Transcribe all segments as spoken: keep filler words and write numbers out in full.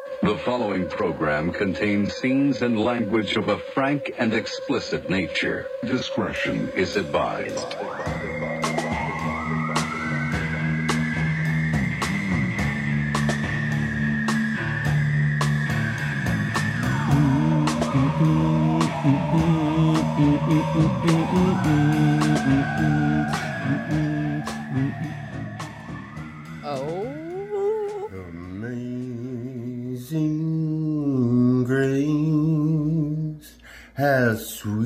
The following program contains scenes and language of a frank and explicit nature. Discretion is advised. Oh. Amazing grace, how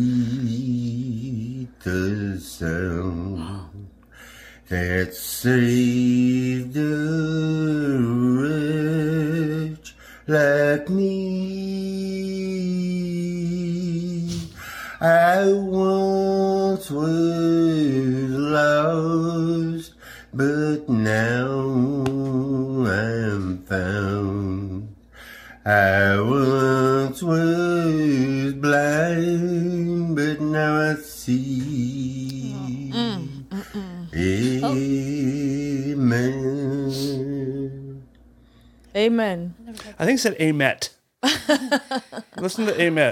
sweet the sound that saved a wretch like me. I once was lost, but now I'm found. I once was blind, but now I see. Mm, mm, mm. Amen. Amen. I think it said Amet. Listen to Amet.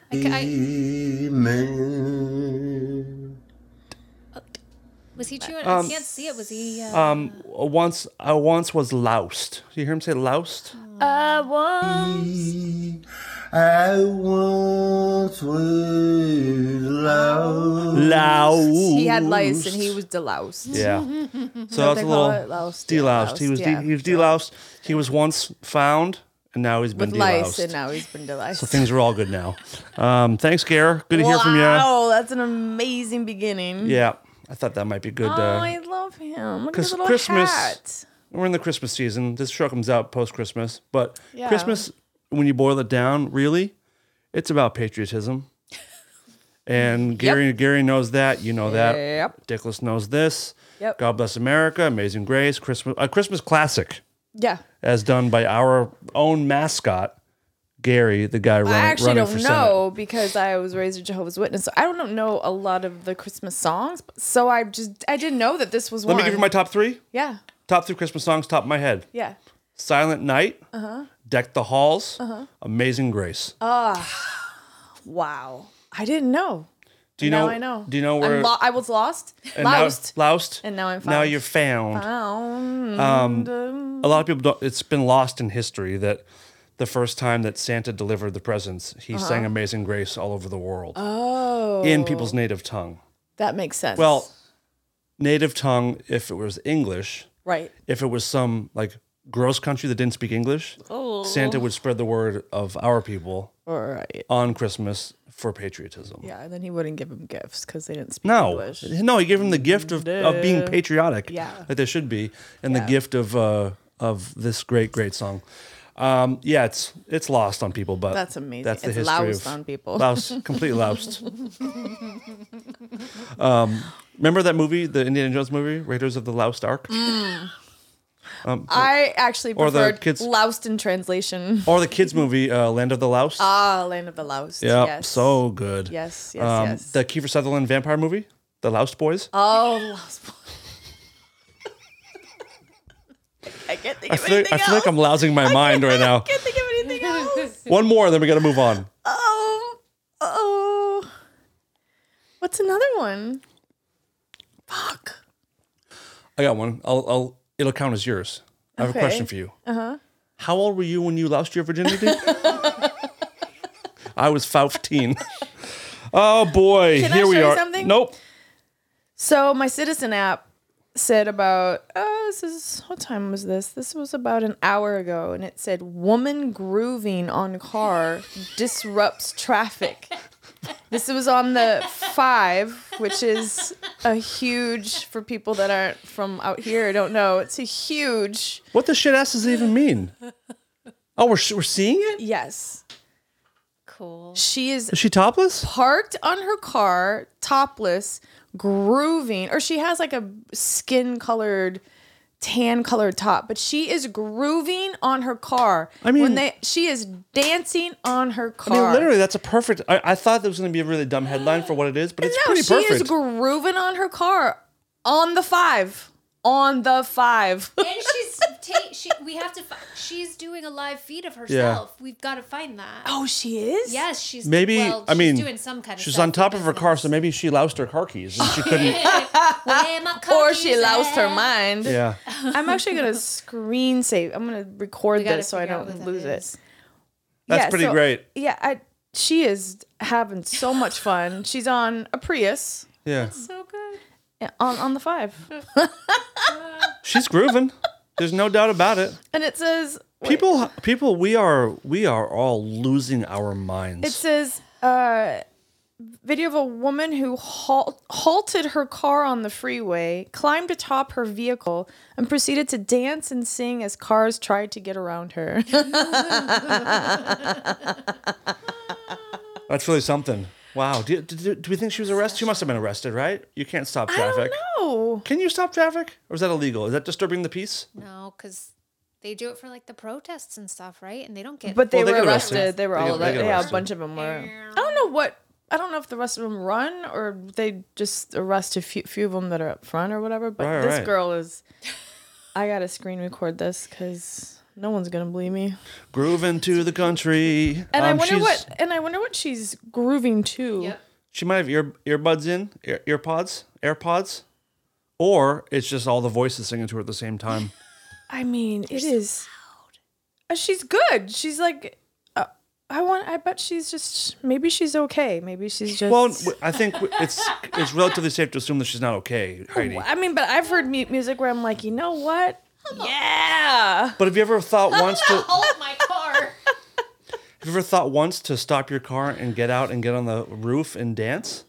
Amen. Was he chewing? Um, I can't see it. Was he? Uh... Um, once I once was loused. Do you hear him say loused? I once. I once was lost. Loused. He had lice and he was deloused. Yeah. So What that's they a call little it? Loused, yeah, deloused. He was loused, yeah. de- he was deloused. He was once found, and now he's been With lice, deloused. and now he's been deloused. So things are all good now. Um, thanks, Gare. Good to hear from you. Wow, that's an amazing beginning. Yeah, I thought that might be good. Oh, Uh, I love him. Look at 'cause his little Christmas- hat. we're in the Christmas season. This show comes out post Christmas, but Yeah. Christmas, when you boil it down, really, it's about patriotism. And Gary, Gary knows that. You know that. Yep. Dickless knows this. Yep. God Bless America, Amazing Grace, Christmas, a Christmas classic, Yeah. as done by our own mascot, Gary, the guy run, I actually running don't for know because I was raised a Jehovah's Witness, so I don't know a lot of the Christmas songs. So I just I didn't know that this was Senate. one. Let me give you my top three. yeah, Top three Christmas songs, top of my head. yeah. Silent Night, Uh-huh. Deck the Halls, Amazing Grace. Wow, I didn't know. do you now know? I know. Do you know where? I'm lo- I was lost, and now- lost, lost, and now I'm Now found. you're found. found. Um, a lot of people don't. It's been lost in history that the first time that Santa delivered the presents, he sang "Amazing Grace" all over the world oh, in people's native tongue. that makes sense. Well, native tongue, if it was English, right. if it was some like gross country that didn't speak English, Santa would spread the word of our people All right. on Christmas for patriotism. Yeah, and then he wouldn't give him gifts because they didn't speak No, English. no, he gave him the gift of, of being patriotic, Yeah. like there should be, and Yeah. the gift of uh, of this great, great song. Um, yeah, it's it's lost on people, but That's amazing. That's the It's history loused of on people. Loused, completely loused. um, remember that movie, the Indiana Jones movie, Raiders of the Lost Ark, um, I actually Or the preferred kids- loused in translation. or the kids movie, uh, Land of the Loust. Ah, Land of the Loust. yeah, Yes. so good. Yes, yes, um, yes. The Kiefer Sutherland vampire movie, The Loust Boys. oh, Lost Boys. I can't think I of feel, anything I feel like else. I'm lousing my mind right now. I can't think of anything else. One more, then we got to move on. Oh, oh. What's another one? Fuck. I got one. I'll, I'll. It'll count as yours. I have Okay. a question for you. Uh huh. How old were you when you lost your virginity? I was fifteen. Oh boy, Can I here we show you are. something? Nope. So my Citizen app said about, oh, this is, what time was this? This was about an hour ago, and it said, woman grooving on car disrupts traffic. This was on the five, which is a huge, for people that aren't from out here, don't know, it's a huge, What the shit ass does it even mean? Oh, we're we're seeing it. yes. Cool. She is Is she topless? parked on her car, topless, grooving, or she has like a skin colored, tan colored top, but she is grooving on her car. I mean- when they, she is dancing on her I car. mean, literally, that's a perfect. I, I thought that was going to be a really dumb headline for what it is, but it's no, pretty she perfect. is grooving on her car on the five, on the five. And she's ta- she, we have to. Fi- she's doing a live feed of herself. We've got to find that. Oh, she is? Yes, she's Maybe Well, I she's mean doing some kind of. she's on selfie top of her car, so business. maybe she lost her car keys and she couldn't. Where my Or she cookies lost her at? mind. Yeah. I'm actually going to screen save. I'm going to record We gotta this so I figure out don't what that lose is. it. That's Yeah, pretty so- great. Yeah, I, she is having so much fun. She's on a Prius Yeah. So good. eh, on, on the five. She's grooving. There's no doubt about it. And it says, wait, People people we are we are all losing our minds. it says, uh, video of a woman who halt, halted her car on the freeway, climbed atop her vehicle, and proceeded to dance and sing as cars tried to get around her. That's really something. Wow. Do, do, do we think she was arrested? She must have been arrested, right? You can't stop I traffic. don't know. Can you stop traffic? Or is that illegal? Is that disturbing the peace? No, because they do it for like the protests and stuff, right? And they don't get. But they Well, they were get arrested. arrested. They were They all get- they arrested. get Yeah, a arrested. bunch of them were. I don't know what. I don't know if the rest of them run or they just arrest a few, few of them that are up front or whatever. But Right, this right. girl is. I gotta screen record this because no one's gonna believe me. Grooving to the country. And I Um, wonder she's- what. And I wonder what she's grooving to. Yep. She might have ear earbuds in, ear, earpods, AirPods, or it's just all the voices singing to her at the same time. I mean, it is. Uh, She's good. She's like. Uh, I want. I bet she's just. Maybe she's okay. Maybe she's just. Well, w- I think w- it's it's relatively safe to assume that she's not okay, Heidi. I mean, but I've heard mu- music where I'm like, you know what? Yeah. But have you ever thought once to Hold my car. have you ever thought once to stop your car and get out and get on the roof and dance?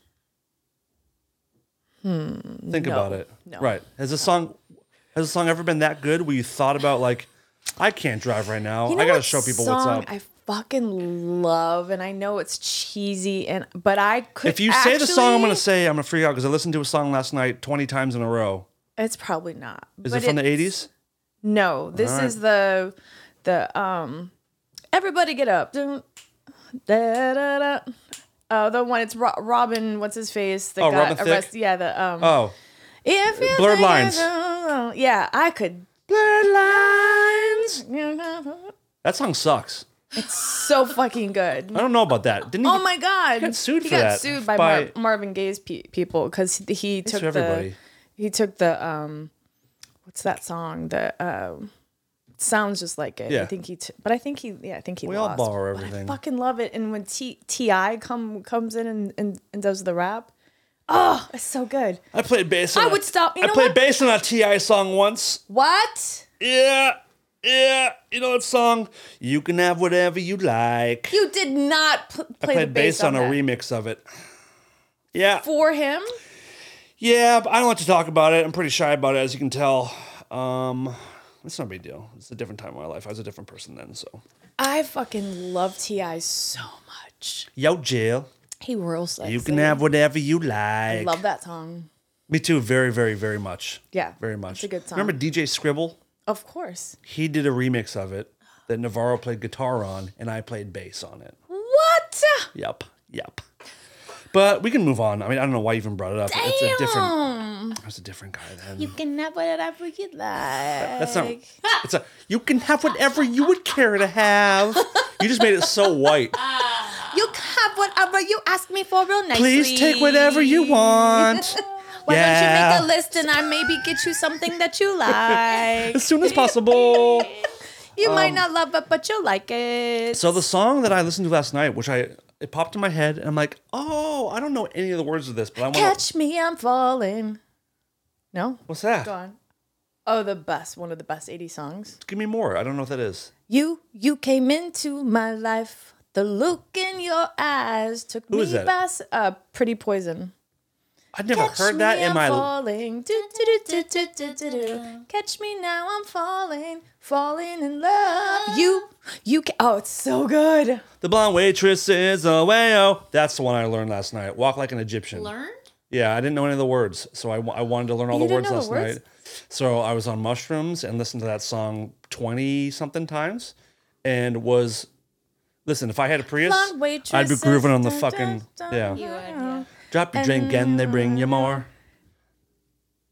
Hmm. Think no, about it. no. Right. Has a song has a song ever been that good where you thought about like, I can't drive right now. You know I gotta what show people what's song up. I fucking love, and I know it's cheesy, and but I could. If you say the song I'm gonna actually- say, I'm gonna freak out because I listened to a song last night twenty times in a row. it's probably not. Is but it from the it's- eighties? No, this All right. is the the um. Everybody get up. Dun, da, da, da. Oh, the one it's Ro- Robin. What's his face? The Oh, guy Robin Thicke? arrested. Yeah, the um. Oh. If you Blurred think Lines. it's- Yeah, I could. Blurred lines. That song sucks. So fucking good. I don't know about that. Didn't he? Oh my god! got sued he for got that sued by, by- Mar- Marvin Gaye's pe- people because he, he took to everybody. the he took the um what's that song that um sounds just like it. Yeah. I think he t- but I think he yeah I think he We all lost. borrow But everything. I fucking love it. And when T Ti come comes in and, and, and does the rap, oh, it's so good. I played bass. On I a- would stop- you I know played what? bass on a T I song once. What? Yeah, yeah. You know that song? You can have whatever you like. You did not pl- I play played the bass bass on a that. remix of it. Yeah, for him. yeah. But I don't like to talk about it. I'm pretty shy about it, as you can tell. Um, it's no big deal. It's a different time in my life. I was a different person then. So, I fucking love Ti so much. yo, Jill. He rules sexy. You can have whatever you like. I love that song. Me too. Very, very, very much. Yeah, Very much. it's a good song. Remember D J Scribble? Of course. He did a remix of it that Navarro played guitar on, and I played bass on it. What? Yep, yep. But we can move on. I mean, I don't know why you even brought it up. It's a different. It's a different guy then. You can have whatever you like. That's not. It's a. You can have whatever you would care to have. You just made it so white. You can have whatever you ask me for real nicely. Please take whatever you want. Why yeah. don't you make a list and I maybe get you something that you like? As soon as possible. You might not love it, but you'll like it. So the song that I listened to last night, which I it popped in my head, and I'm like, oh, I don't know any of the words of this, but I want. Catch me, I'm falling. No? What's that? Go on. Oh, the best. One of the best eighties songs. Give me more. I don't know what that is. You, you came into my life. The look in your eyes took Who me is that? by s- uh, Pretty Poison. I'd never Catch heard that me, in I'm my. falling. Do, do, do, do, do, do, do. Catch me now, I'm falling, falling in love. You, you. Ca- oh, it's so good. The blonde waitress is away. Oh, that's the one I learned last night. Walk like an Egyptian. Learned? Yeah, I didn't know any of the words, so I, wa- I wanted to learn all You the words didn't know last the words? night. So I was on mushrooms and listened to that song twenty something times, and was listen. If I had a Prius, Blonde waitress I'd be grooving on the is- fucking dun, dun, yeah. You would, yeah. Drop your drink and they bring you more.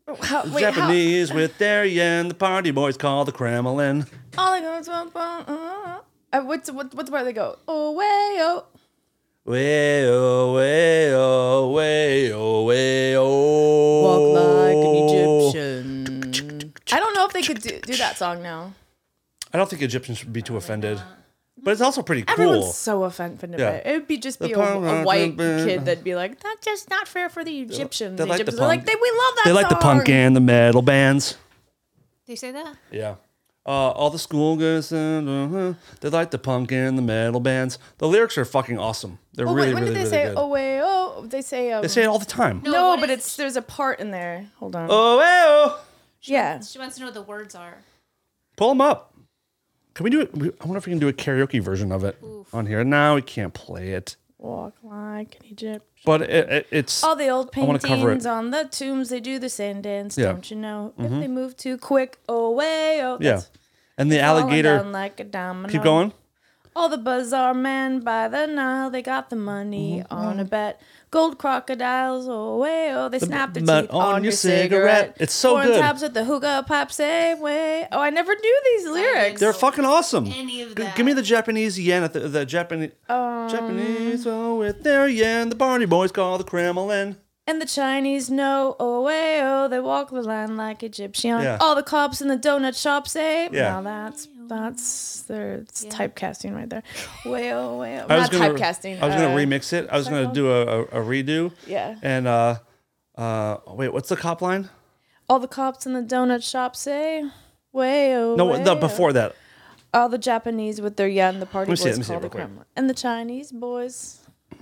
How, The wait, how, Japanese with their yen, the party boys call the Kremlin. all they go is, uh, uh, uh, what's what, what's the part they go? Oh way oh. Way oh, way oh, way oh, way oh. Walk like an Egyptian. I don't know if they could do, do that song now. I don't think Egyptians should be too offended. But it's also pretty cool. Everyone's so offended Yeah. by it. It would be just be The a, a white punk- kid that'd be like, that's just not fair for the Egyptians. They The like the Egyptians are punk. like, they, we love that They like the punk song. and the metal bands. They say that? Yeah. Uh, all the schoolgirls, uh, they like the punk and the metal bands. The lyrics are fucking awesome. They're Oh, really, wait, when really, did they really say, good. oh, wait, oh? They say, um, They say it all the time. No. no, what but is- it's there's a part in there. Hold on. Oh, hey, oh. yeah. She wants to know what the words are. Pull them up. Can we do it? I wonder if we can do a karaoke version of it on here. No, we can't play it. Walk like an Egyptian. But it, it, it's All the old I wanna cover paintings it. on the tombs, they do the sand dance, Yeah. don't you know? If they move too quick, oh, way, oh. yeah. that's And the falling alligator. down like a domino. Keep going. All the bazaar men by the Nile, they got the money Mm-hmm. on a bet. Gold crocodiles, oh, way, oh, they snap their butt teeth on on your your cigarette. cigarette. It's so Foreign good. taps with the hookah pipe, say, way. Oh, I never knew these lyrics. They're fucking awesome. Any of G- that. Give me the Japanese yen at the, the Japanese. Um, Japanese, oh, with their yen, the party boys call the Kremlin. And the Chinese know, oh, way, oh, they walk the line like Egyptian. Yeah. All the cops in the donut shop say, Yeah. now that's, that's, their it's typecasting right there. Way, oh, way, oh. I was Not gonna, typecasting. I was gonna uh, remix it. I was gonna called? do a, a, a redo. Yeah. And uh, uh, wait, what's the cop line? All the cops in the donut shop say, way, oh, No, way, no, oh. before that. All the Japanese with their yen, the party Let me see it, boys let me see it call the real quick. Kremlin. And the Chinese boys.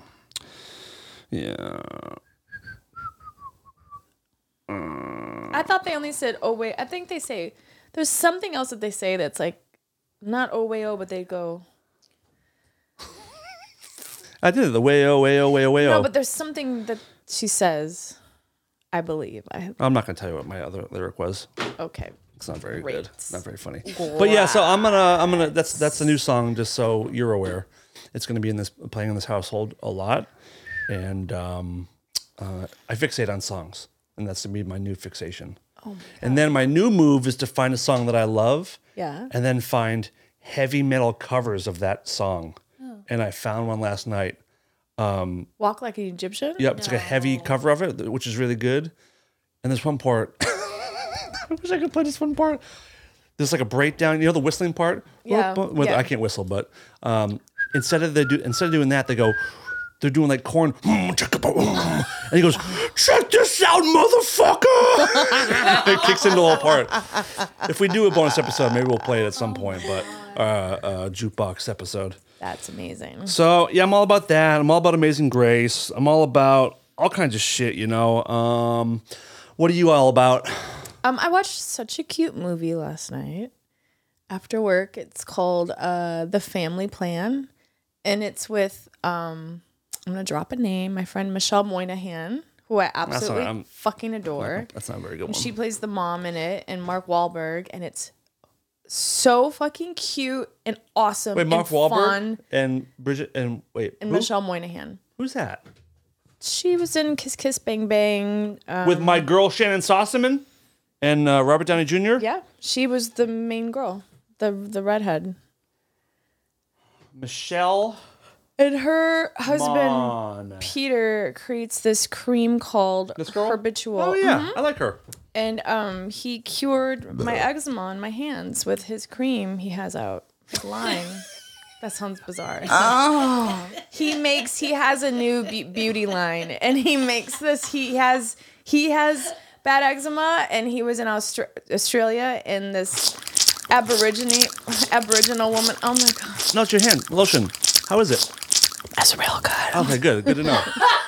Yeah. I thought they only said, oh, wait. I think they say, there's something else that they say that's like, not oh, way, oh, but they go, I did it. The way oh, way oh, way oh, way oh. no, but there's something that she says, I believe. I I'm not gonna tell you what my other lyric was. Okay. It's not very Great. good. Not very funny. But yeah, so I'm gonna I'm gonna that's that's the new song. Just so you're aware, it's gonna be in this playing in this household a lot, and um, uh, I fixate on songs, and that's to be my new fixation. Oh and then my new move is to find a song that I love, Yeah. and then find heavy metal covers of that song. And I found one last night. Walk like an Egyptian? Yep, it's like a heavy cover of it, which is really good. And there's one part. I wish I could play this one part. There's like a breakdown. You know the whistling part. Yeah, With, yeah. I can't whistle, but um, instead of they do instead of doing that, they go. They're doing like corn, and he goes, "Check this out, motherfucker!" It kicks into the whole part. If we do a bonus episode, maybe we'll play it at some point. But uh, uh, jukebox episode. That's amazing. So yeah, I'm all about that. I'm all about Amazing Grace. I'm all about all kinds of shit, you know. Um, what are you all about? Um, I watched such a cute movie last night after work. It's called uh, The Family Plan, and it's with um, I'm gonna drop a name. My friend Michelle Moynihan, who I absolutely I'm- fucking adore. That's not a very good And one. she plays the mom in it, and Mark Wahlberg, and it's so fucking cute and awesome. Wait, Mark and Wahlberg fun. and Bridget and wait, And who? Michelle Moynihan. Who's that? She was in Kiss Kiss Bang Bang. Um, With my girl Shannon Sossaman and uh, Robert Downey Junior yeah, she was the main girl, the the redhead. Michelle And her husband Mon. Peter creates this cream called This girl? Herbitual. Oh yeah, I like her. And um, he cured my eczema on my hands with his cream he has out. His line. That sounds bizarre. Oh. He makes. He has a new be- beauty line, and he makes this. He has. He has bad eczema, and he was in Austra- Australia, and this Aborigine Aboriginal woman. Oh my god, No, it's your hand lotion. How is it? that's real good. Okay, good. Good to know.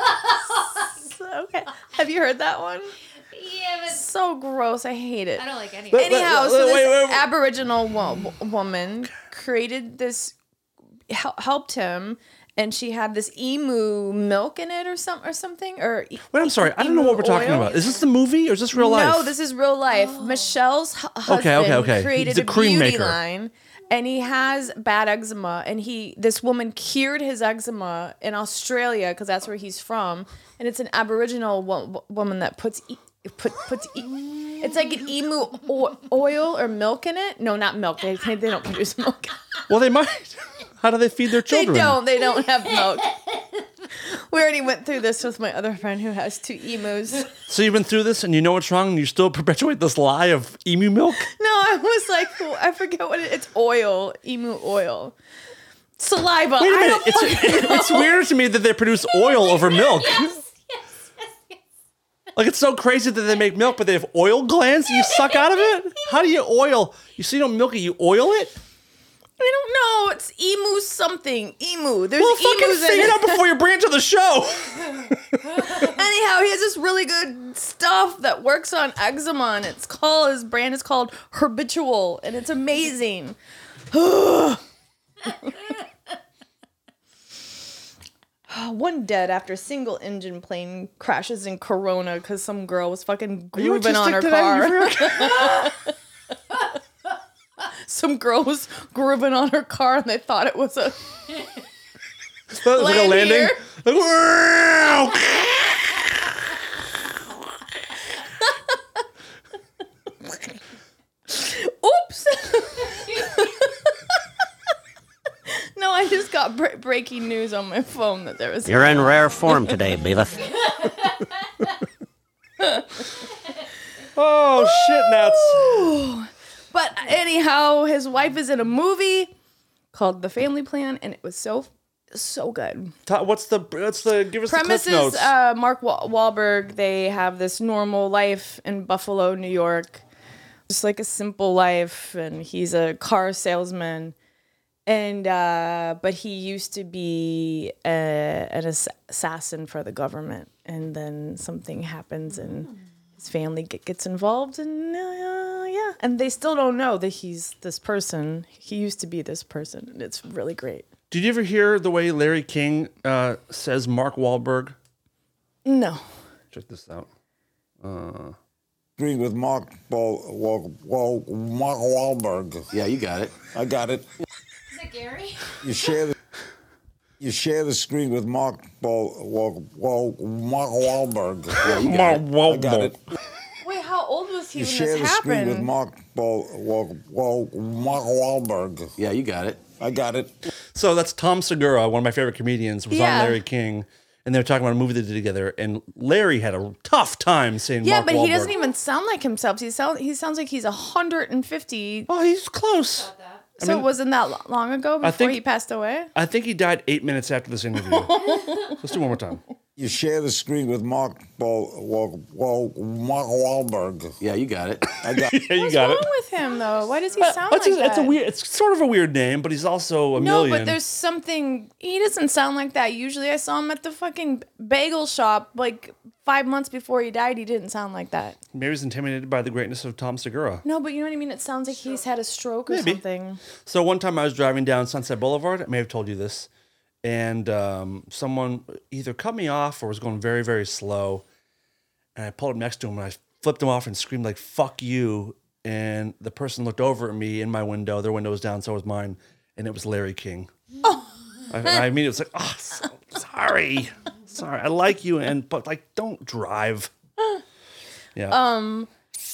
Okay, have you heard that one? Yeah, but So gross. I hate it. I don't like any. But- Anyhow, wait, so this wait, wait, wait. Aboriginal wo- woman created this, hel- helped him, and she had this emu milk in it, or some or something, or e- Wait, I'm sorry. I don't know what we're talking oil? about. Is this the movie or is this real life? No, this is real life. Michelle's hu- husband Okay, okay, okay. created He's a a cream beauty maker. line, and he has bad eczema. And he, this woman cured his eczema in Australia because that's where he's from, and it's an Aboriginal wo- woman that puts e- It put puts e- it's like an emu o- oil or milk in it. No, not milk. They they don't produce milk. Well, they might. How do they feed their They children? don't. They don't have milk. We already went through this with my other friend who has two emus. So you've been through this and you know what's wrong and you still perpetuate this lie of emu milk? No, I was like, oh, I forget what it, it's oil, emu oil, saliva. Wait a I minute. don't It's, fucking know. it's weird to me that they produce oil over milk. Yes, yes, yes, yes. Like, it's so crazy that they make milk, but they have oil glands that you suck out of it? How do you oil? You see, you don't milk it, you oil it? I don't know. It's emu something. Emu. There's Well, fucking emus in figure it out it. before you bring it to the show. Anyhow, he has this really good stuff that works on eczema, and it's called his brand is called Herbitual, and it's amazing. One dead after single engine plane crashes in Corona because some girl was fucking you grooving on her autistic today? car. Some girl was grooving on her car, and they thought it was a That was like a Land landing. here. Like, wow. oops. No, I just got bre- breaking news on my phone that there was. You're in rare form today, Beavis. Oh, shit nuts. But anyhow, his wife is in a movie called The Family Plan, and it was so so good. Ta- What's the, what's the, give us the Premise cliff is notes. uh, Mark Wa- Wahlberg. They have this normal life in Buffalo, New York, just like a simple life, and he's a car salesman. And uh, but he used to be a, an ass- assassin for the government, and then something happens, and his family get, gets involved, and uh, yeah, and they still don't know that he's this person. He used to be this person, and it's really great. Did you ever hear the way Larry King uh, says Mark Wahlberg? No, Check this out. Agree with Mark Wal- Wal- Wal- Mark Wahlberg. Yeah, you got it. I got it. Is it Gary? You share the you share the screen with Mark Wal- Wal- Wal- Mark Wahlberg. Yeah, you got Mark it. I got Wahlberg. it. wait, how old was he You when share this the screen with happened? Mark Wal- Wal- Wal- Mark Wahlberg. Yeah, you got it. I got it. So that's Tom Segura, one of my favorite comedians, was Yeah. on Larry King, and they were talking about a movie they did together, and Larry had a tough time saying Yeah, Mark but Wahlberg. he doesn't even sound like himself. He sound he sounds like he's one hundred fifty. Oh, he's close. So it wasn't that lo- long ago before think- he passed away? I think he died eight minutes after this interview. Let's do one more time. You share the screen with Mark Wal- Wal- Wal- Mark Wahlberg. Yeah, you got it. I got Yeah, you What's got wrong it. with him though? Why does he sound That's like a, that? it's a weird. It's sort of a weird name, but he's also a no, million. but there's something. He doesn't sound like that. Usually, I saw him at the fucking bagel shop like five months before he died. He didn't sound like that. Maybe he's intimidated by the greatness of Tom Segura. No, but you know what I mean. It sounds like he's had a stroke or Maybe. something. So one time I was driving down Sunset Boulevard. I may have told you this, and um, someone either cut me off or was going very, very slow, and I pulled up next to him and I flipped him off and screamed like "fuck you!" And the person looked over at me in my window. Their window was down, so was mine, and it was Larry King. Oh. I, I immediately was like, "Oh, so, sorry, sorry. I like you, and but like, don't drive." Yeah. Um,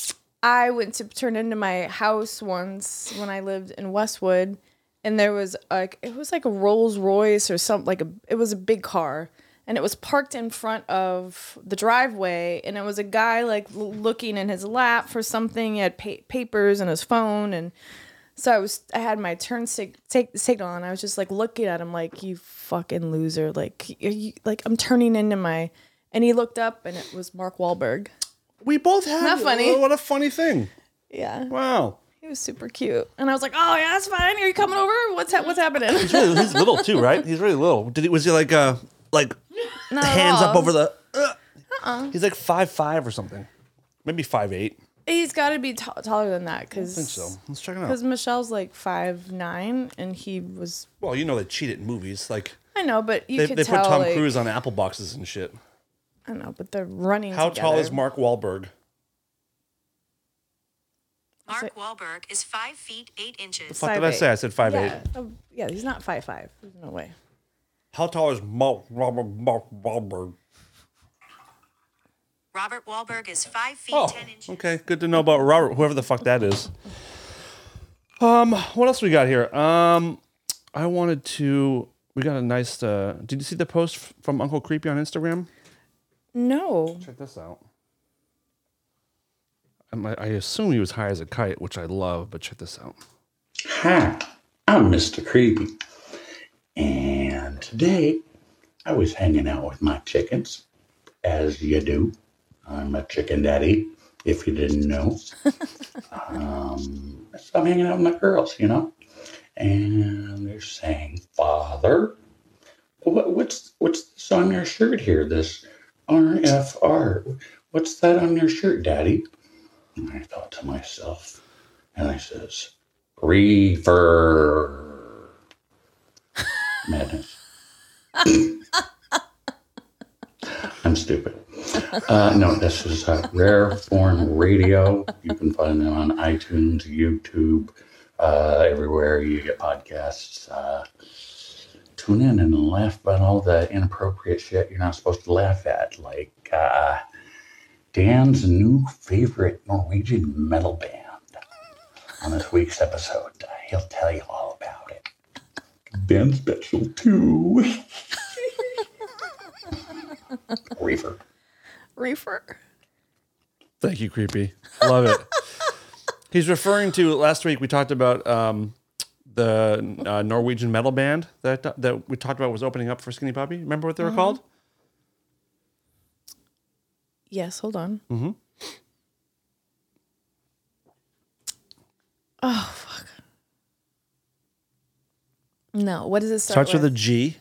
I went to turn into my house once when I lived in Westwood, and there was like it was like a Rolls Royce or something, like a it was a big car, and it was parked in front of the driveway, and it was a guy like l- looking in his lap for something. He had pa- papers and his phone, and so I was I had my turn sig- take signal, and I was just like looking at him like, you fucking loser, like are you, like I'm turning into my, and he looked up, and it was Mark Wahlberg. we both had. Not funny. What a funny thing! Yeah. Wow. He was super cute, and I was like, "Oh yeah, that's fine. Are you coming over? What's ha- what's happening?" He's, really, he's little too, right? He's really little. Did he? Was he like uh like Not at hands up all. over the? Uh, uh-uh. He's like five five or something, maybe five eight. He's got to be t- taller than that, because I think so. Let's check it out. Because Michelle's like five nine, and he was. Well, you know they cheat in movies. Like I know, but you they, could they tell. put Tom like, Cruise on Apple boxes and shit. I know, but they're running. How together. tall is Mark Wahlberg? Mark Wahlberg is five feet eight inches. What did I Five say? I eight. said five Yeah, eight. oh, yeah, he's not five five. There's no way. How tall is Mark Mark Mark Wahlberg? Robert Wahlberg is five feet Oh, ten inches. okay. Good to know about Robert, whoever the fuck that is. Um, what else we got here? Um, I wanted to. We got a nice. Uh, did you see the post f- from Uncle Creepy on Instagram? No. Check this out. Um, I, I assume he was high as a kite, which I love, but check this out. Hi, I'm Mister Creepy. And today I was hanging out with my chickens, as you do. I'm a chicken daddy, if you didn't know. um, so I'm hanging out with my girls, you know? And they're saying, Father, what, what's, what's this on your shirt here? This R F R. What's that on your shirt, Daddy? And I thought to myself, and I says, Reefer. Madness. I'm stupid. Uh, no, this is uh, Rare Form Radio. You can find them on iTunes, YouTube, uh, everywhere you get podcasts. Uh, tune in and laugh about all the inappropriate shit you're not supposed to laugh at, like uh, Dan's new favorite Norwegian metal band. On this week's episode, uh, he'll tell you all about it. Dan Special too. Reefer. Reefer. Thank you, Creepy. Love it. He's referring to last week. We talked about um, the uh, Norwegian metal band that that we talked about was opening up for Skinny Puppy. Remember what they were Mhm. called? Yes, hold on. Mm-hmm. Oh, fuck. No, what does it start Starts with a with? G.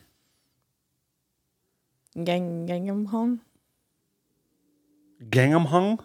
Gang, Gangnam Hong? Gangnam Hung.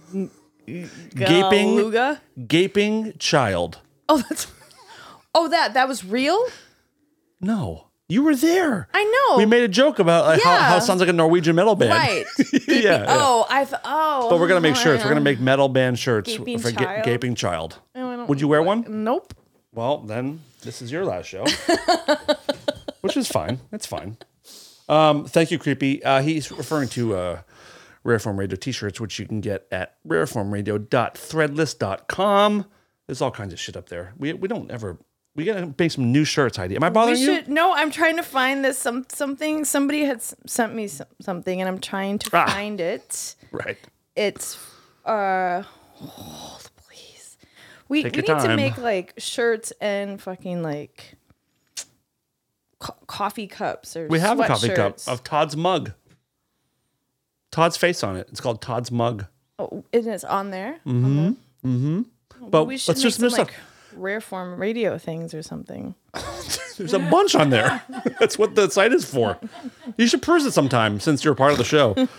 Gaping. Galuga? Gaping child. Oh, that's. Oh, that that was real? No, you were there. I know. We made a joke about like, how, Yeah. how it sounds like a Norwegian metal band. Right. yeah, yeah. Oh, I th- oh. But we're gonna make shirts. yeah. We're gonna make metal band shirts Gaping for ga- child? gaping child. Oh, I don't Would you wear one? Nope. Well, then this is your last show, which is fine. That's fine. Um, thank you, Creepy. Uh, he's referring to uh, Rareform Radio t-shirts, which you can get at rareform radio dot threadless dot com. There's all kinds of shit up there. We we don't ever. We gotta make some new shirts, Heidi. Am I bothering we you? should, No, I'm trying to find this some something. Somebody had s- sent me some, something, and I'm trying to Ah. find it. Right. It's uh, hold please. We Take we need your to time. make like shirts and fucking like co- coffee cups or We have a coffee cup sweatshirts. of Todd's mug. Todd's face on it. It's called Todd's mug. Oh, and it's on there. Mm-hmm. Mm-hmm. But we should let's make just some miss like stuff. rare form radio things or something. There's a bunch on there. That's what the site is for. You should peruse it sometime since you're a part of the show. Wait,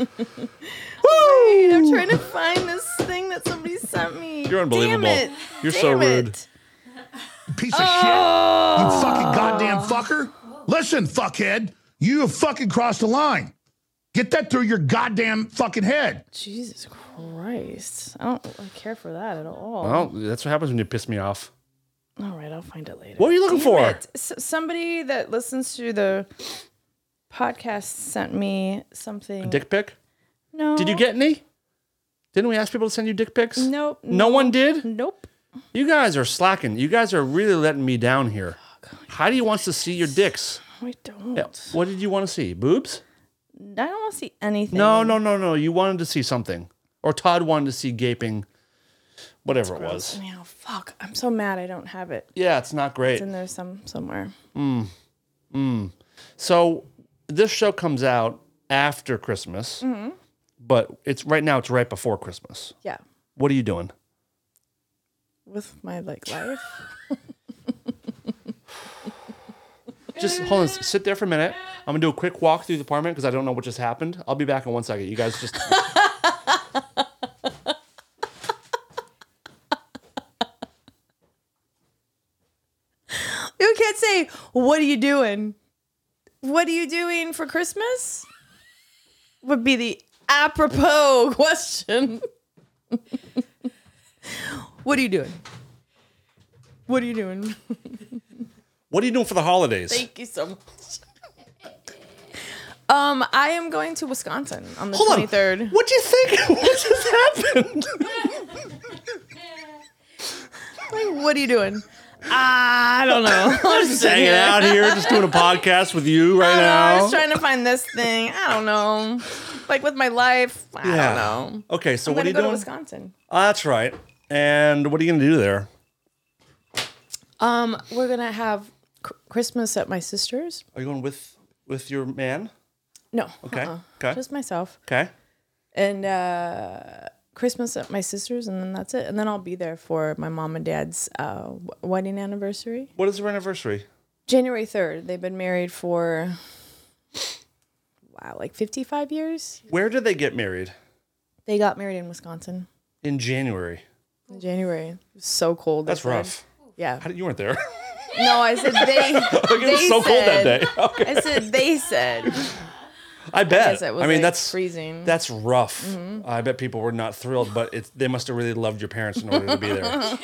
I'm trying to find this thing that somebody sent me. You're unbelievable. Damn it. You're so Damn rude. it. Piece of shit. Oh. You fucking goddamn fucker. Listen, fuckhead. You have fucking crossed the line. Get that through your goddamn fucking head. Jesus Christ. I don't I care for that at all. Well, that's what happens when you piss me off. All right, I'll find it later. What are you looking Damn for? it. S- somebody that listens to the podcast sent me something. A dick pic? No. Did you get any? Didn't we ask people to send you dick pics? Nope. No one did? Nope. You guys are slacking. You guys are really letting me down here. Heidi wants to see your dicks. I don't. Yeah. What did you want to see? Boobs? I don't want to see anything. No, no, no, no. You wanted to see something. Or Todd wanted to see gaping, whatever it Gross. was. Yeah, fuck. I'm so mad I don't have it. Yeah, it's not great. It's in there some somewhere. Mm. Mm. So this show comes out after Christmas, Mhm. but it's right now. It's right before Christmas. Yeah. What are you doing? With my like life. Just hold on. Sit there for a minute. I'm gonna do a quick walk through the apartment because I don't know what just happened. I'll be back in one second. You guys just. You can't say, what are you doing? What are you doing for Christmas? Would be the apropos question. What are you doing? What are you doing? What are you doing for the holidays? Thank you so much. Um, I am going to Wisconsin on the Hold on. twenty-third. What do you think? What just happened? Like, what are you doing? I don't know. I'm just hanging out here, just doing a podcast with you right I, don't know, I now. was trying to find this thing. I don't know. Like with my life, I Yeah. don't know. Okay, so I'm what are gonna you go doing? to Wisconsin. Oh, that's right. And what are you going to do there? Um, we're gonna have cr- Christmas at my sister's. Are you going with with your man? No. Okay. uh-uh. Okay. Just myself. Okay. And uh, Christmas at my sister's, and then that's it. And then I'll be there for my mom and dad's uh, w- wedding anniversary. What is their anniversary? January third. They've been married for, wow, like fifty-five years. Where did they get married? They got married in Wisconsin In January. in January. It was so cold. they That's said. rough. Yeah. How did, you weren't there. No, I said they. it they was so cold that said- day. Okay. I said they said. I bet. guess it was, I mean, like, that's freezing. That's rough. Mhm. I bet people were not thrilled, but it's, they must have really loved your parents in order to be there.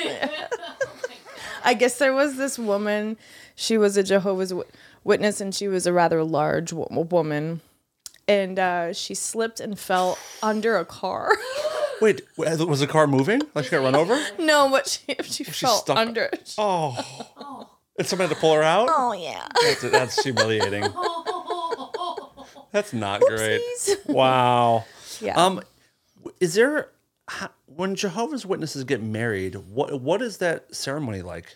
I guess there was this woman. She was a Jehovah's Wit- Witness, and she was a rather large wo- woman. And uh, she slipped and fell under a car. Wait, was the car moving? Like she got run over? No, but she, she she fell stuck- under it. Oh. And somebody had to pull her out? Oh, yeah. That's, that's humiliating. That's not great. Whoopsies. Wow. Yeah. Um, is there how, when Jehovah's Witnesses get married? What what is that ceremony like?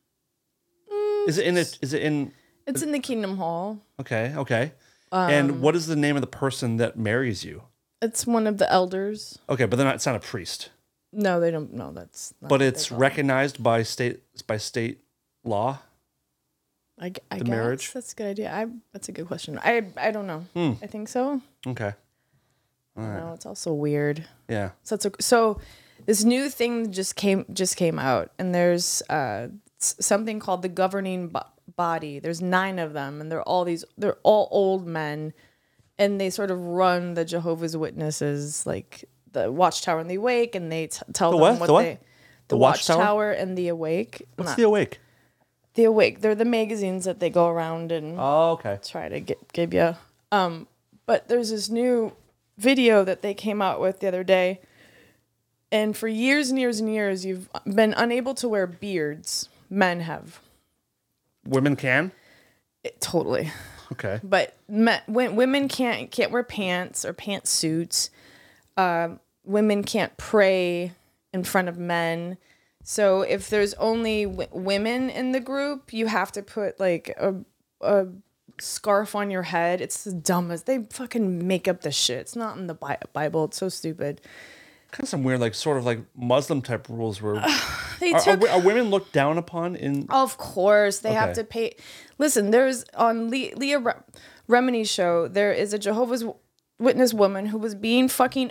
Is it in it? Is it in? It's in the Kingdom Hall. Okay, okay. Um, and what is the name of the person that marries you? It's one of the elders. Okay, but they're not. It's not a priest. No, they don't. No, that's. Not But what they it's call it. recognized by state by state law. I, g- I the guess marriage? that's a good idea. I that's a good question. I I don't know. Hmm. I think so. Okay. All No, right. it's also weird. Yeah. So it's a, so this new thing just came just came out, and there's uh s- something called the governing bo- body. There's nine of them, and they're all these they're all old men, and they sort of run the Jehovah's Witnesses, like the Watchtower and the Awake, and they t- tell The them what? what The what? they The the Watchtower? Watchtower and the Awake. What's Not- the awake? The Awake. They're the magazines that they go around and Oh, okay. try to get give you. Um, but there's this new video that they came out with the other day, and for years and years and years, you've been unable to wear beards. Men have Women can. it, totally, Okay. but men, when, women can't can't wear pants or pantsuits. Um, women can't pray in front of men. So if there's only w- women in the group, you have to put like a a scarf on your head. It's the dumbest. They fucking make up this shit. It's not in the Bi- Bible. It's so stupid. Kind of some weird, like sort of like Muslim type rules where They are, took. are, are women looked down upon in? Of course, they have Okay. to pay. Listen, there's on Le- Leah Re- Remini's show. There is a Jehovah's Witness woman who was being fucking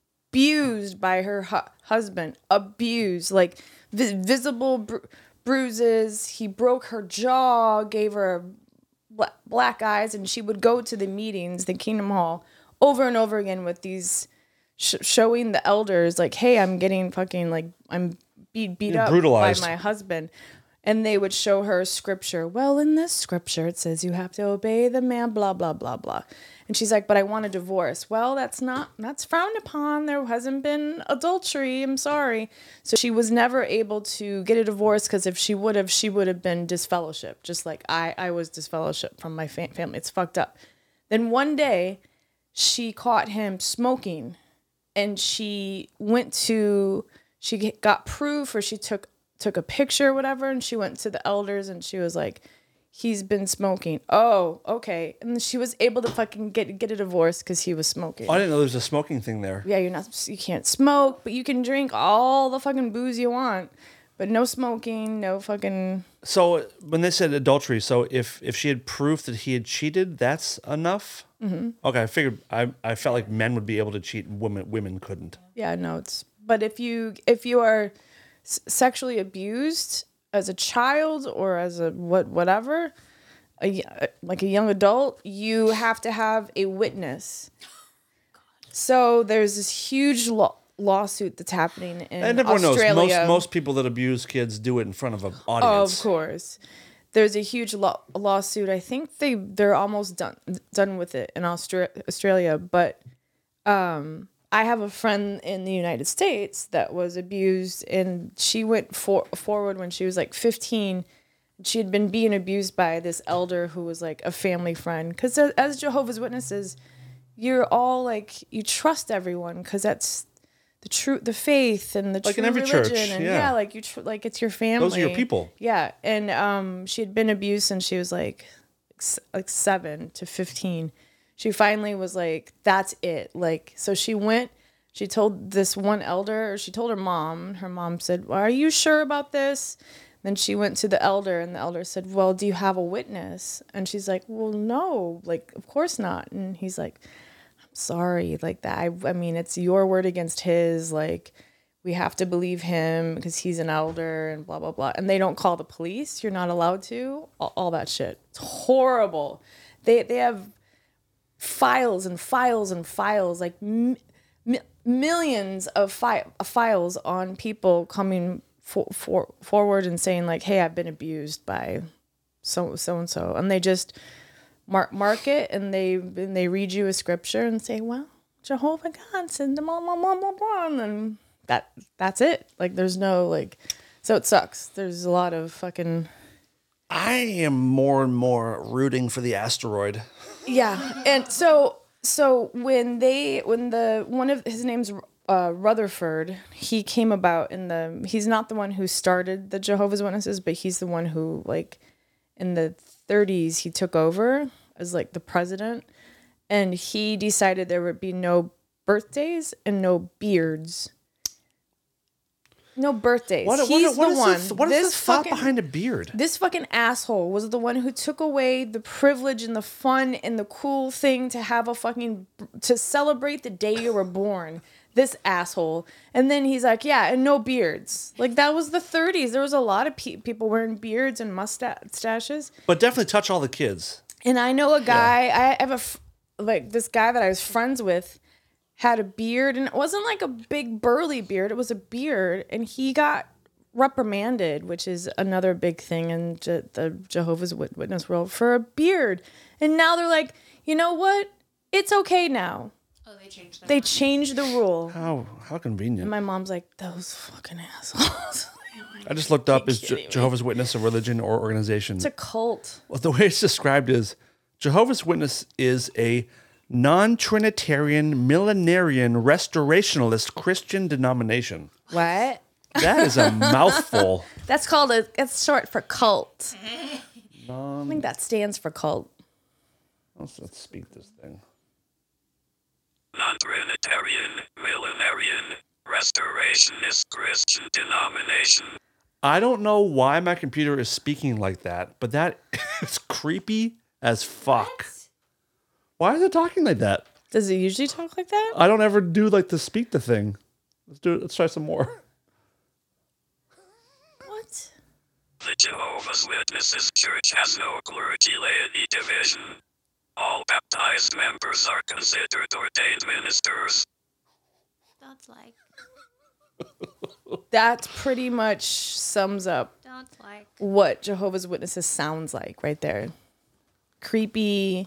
abused by her hu- husband. Abused, like vi- visible bru- bruises. He broke her jaw, gave her bla- black eyes, and she would go to the meetings, the Kingdom Hall, over and over again with these sh- showing the elders like, "Hey, I'm getting fucking like I'm beat beat You're up brutalized. by my husband." And they would show her scripture. Well, in this scripture, it says you have to obey the man, blah, blah, blah, blah. And she's like, but I want a divorce. Well, that's not, that's frowned upon. There hasn't been adultery. I'm sorry. So she was never able to get a divorce because if she would have, she would have been disfellowship, just like I, I was disfellowship from my fa- family. It's fucked up. Then one day, she caught him smoking and she went to, she got proof or she took took a picture or whatever, and she went to the elders and she was like, he's been smoking. Oh, okay. And she was able to fucking get get a divorce because he was smoking. Oh, I didn't know there was a smoking thing there. Yeah, you're not, you can't smoke, but you can drink all the fucking booze you want, but no smoking, no fucking. So when they said adultery, so if if she had proof that he had cheated, that's enough. Mm-hmm. Okay, I figured I I felt like men would be able to cheat, and women women couldn't. Yeah, no, it's, but if you if you are s- sexually abused as a child or as a what whatever, a, y- like a young adult, you have to have a witness. So there's this huge law, lawsuit that's happening in And everyone Australia. knows most most people that abuse kids do it in front of an audience. Of course. there's a huge law- lawsuit. I think they they're almost done done with it in Austra- Australia. But um, I have a friend in the United States that was abused, and she went for- forward when she was like fifteen. She had been being abused by this elder who was like a family friend. Because as Jehovah's Witnesses, you're all like, you trust everyone because that's the true, the faith and the Like true in every religion. church, And yeah. yeah, like you, tr- like it's your family. Those are your people. Yeah. And um, she had been abused since she was like, s- like seven to fifteen. She finally was like, that's it. Like, so she went, she told this one elder, or she told her mom. Her mom said, well, are you sure about this? Then she went to the elder, and the elder said, well, do you have a witness? And she's like, well, no, like, of course not. And he's like, I'm sorry, like that. I, I mean, it's your word against his. Like, we have to believe him because he's an elder and blah, blah, blah. And they don't call the police. You're not allowed to. All, all that shit. It's horrible. They, they have files and files and files, like m- m- millions of fi- files on people coming For, for, forward and saying like, hey, I've been abused by so so and so, and they just mark mark it, and they and they read you a scripture and say, well, Jehovah God said blah blah blah blah blah, and then that that's it. Like, there's no like, so it sucks. There's a lot of fucking. I am more and more rooting for the asteroid. Yeah, and so so when they when the one of his name's uh, Rutherford, he came about in the. He's not the one who started the Jehovah's Witnesses, but he's the one who, like, in the thirties he took over as like the president, and he decided there would be no birthdays and no beards. No birthdays. What, what, He's what the is one. The, what is This this thought fucking- behind a beard? This fucking asshole was the one who took away the privilege and the fun and the cool thing to have a fucking to celebrate the day you were born. This asshole. And then he's like, yeah, and no beards. Like, that was the thirties. There was a lot of pe- people wearing beards and mustaches. But definitely touch all the kids. And I know a guy, I have a, f- like, this guy that I was friends with had a beard, and it wasn't like a big burly beard. It was a beard, and he got reprimanded, which is another big thing in Je- the Jehovah's Wit- Witness world, for a beard. And now they're like, you know what? It's okay now. Oh, they changed that. They changed the rule. How how convenient. And my mom's like, those fucking assholes. I just looked up, is Je- Jehovah's Witness a religion or organization? It's a cult. Well, the way it's described is Jehovah's Witness is a non-Trinitarian, millenarian, restorationalist Christian denomination. What? That is a mouthful. That's called a, it's short for cult. I think that stands for cult. Let's, let's speak this thing. Non-Trinitarian, millenarian, restorationist Christian denomination. I don't know why my computer is speaking like that, but that is creepy as fuck. Why is it talking like that? Does it usually talk like that? I don't ever do like the speak the thing. Let's do it. Let's try some more. What? The Jehovah's Witnesses Church has no clergy-laity division. All baptized members are considered ordained ministers. That's like. That pretty much sums up That's like. what Jehovah's Witnesses sounds like right there. Creepy.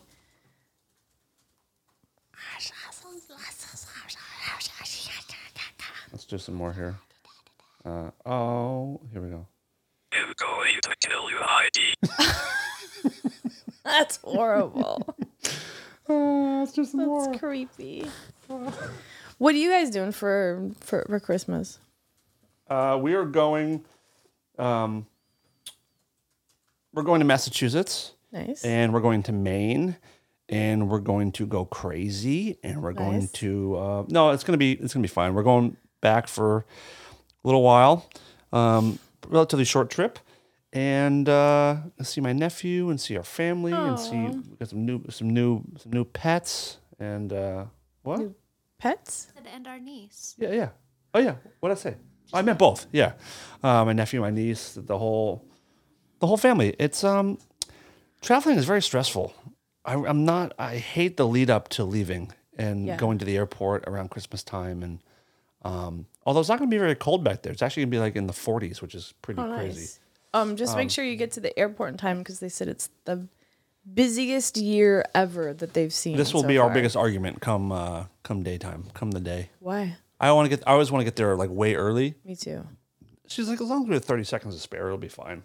Let's do some more here. Uh, oh, here we go. I'm going to kill you, Heidi. That's horrible. Oh, let's do some That's more. creepy. What are you guys doing for for, for Christmas? Uh, we are going. Um, we're going to Massachusetts. Nice. And we're going to Maine, and we're going to go crazy, and we're going Nice. to. Uh, no, it's gonna be it's gonna be fine. We're going back for a little while, um, relatively short trip, and uh, see my nephew and see our family and see we got some new some new some new pets and uh, what New pets? And our niece. yeah yeah oh yeah what did I say I meant both yeah uh, my nephew, my niece, the whole the whole family. It's um traveling is very stressful. I, I'm not I hate the lead up to leaving and Yeah. going to the airport around Christmas time, and um although it's not going to be very cold back there, it's actually going to be like in the forties, which is pretty Oh, crazy. nice. Um, just Um, make sure you get to the airport in time because they said it's the busiest year ever that they've seen. This will so be our far. biggest argument come uh, come daytime, come the day. Why? I want to get. I always want to get there like way early. Me too. She's like, as long as we have thirty seconds to spare, it'll be fine.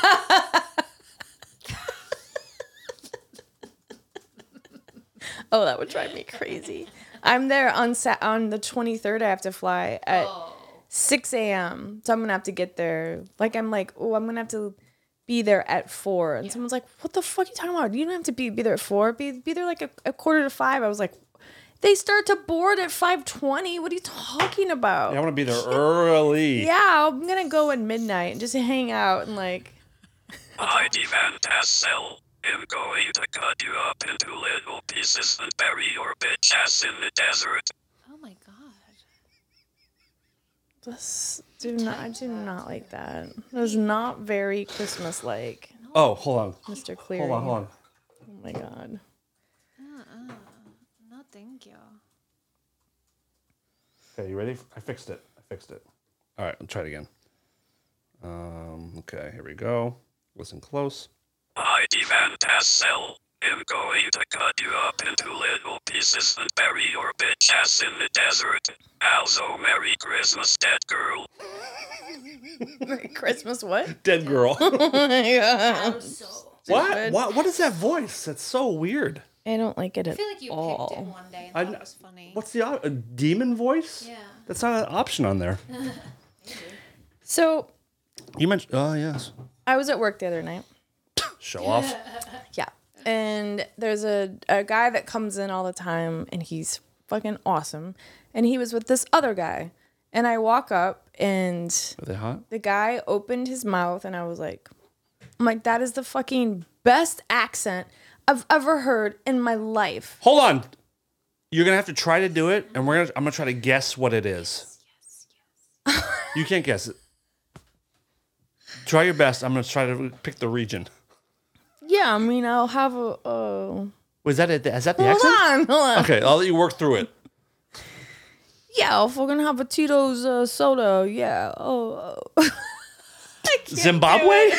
Oh, that would drive me crazy. I'm there on Sa- on the twenty-third. I have to fly at six a.m. So I'm gonna have to get there. Like I'm like, oh, I'm gonna have to be there at four. And someone's like, what the fuck are you talking about? You don't have to be be there at four. Be be there like a, a quarter to five. I was like, they start to board at five twenty. What are you talking about? Yeah, I want to be there early. Yeah, I'm gonna go at midnight and just hang out and like. I demand a cell. I'm going to cut you up into little pieces and bury your bitch ass in the desert. Oh my god. This, do not, I do not like that. It was not very Christmas-like. Oh, hold on, Mister Cleary. Hold on, hold on. Oh my god. Uh-uh. No, thank you. Okay, you ready? I fixed it. I fixed it. All right, let's try it again. Um, okay, here we go. Listen close. I demand a cell. I'm going to cut you up into little pieces and bury your bitch ass in the desert. Also, Merry Christmas, dead girl. Merry Christmas what? Dead girl. Oh my god. What? What? What is that voice? That's so weird. I don't like it at I feel like you all. picked it one day and I thought kn- it was funny. What's the op- a demon voice? Yeah. That's not an option on there. So You mentioned. Oh yes. I was at work the other night. Show off. Yeah. And there's a, a guy that comes in all the time and he's fucking awesome. And he was with this other guy. And I walk up and Are they hot? the guy opened his mouth and I was like, I'm like, that is the fucking best accent I've ever heard in my life. Hold on. You're gonna have to try to do it, and we're gonna. I'm gonna try to guess what it is. Yes, yes. You can't guess it. Try your best. I'm gonna try to pick the region. Yeah, I mean, I'll have a. Uh... Was that it? Is that the Hold accent? on, hold on. Okay, I'll let you work through it. Yeah, I'll fucking have a Tito's uh, soda. Yeah. Oh. oh. Zimbabwe?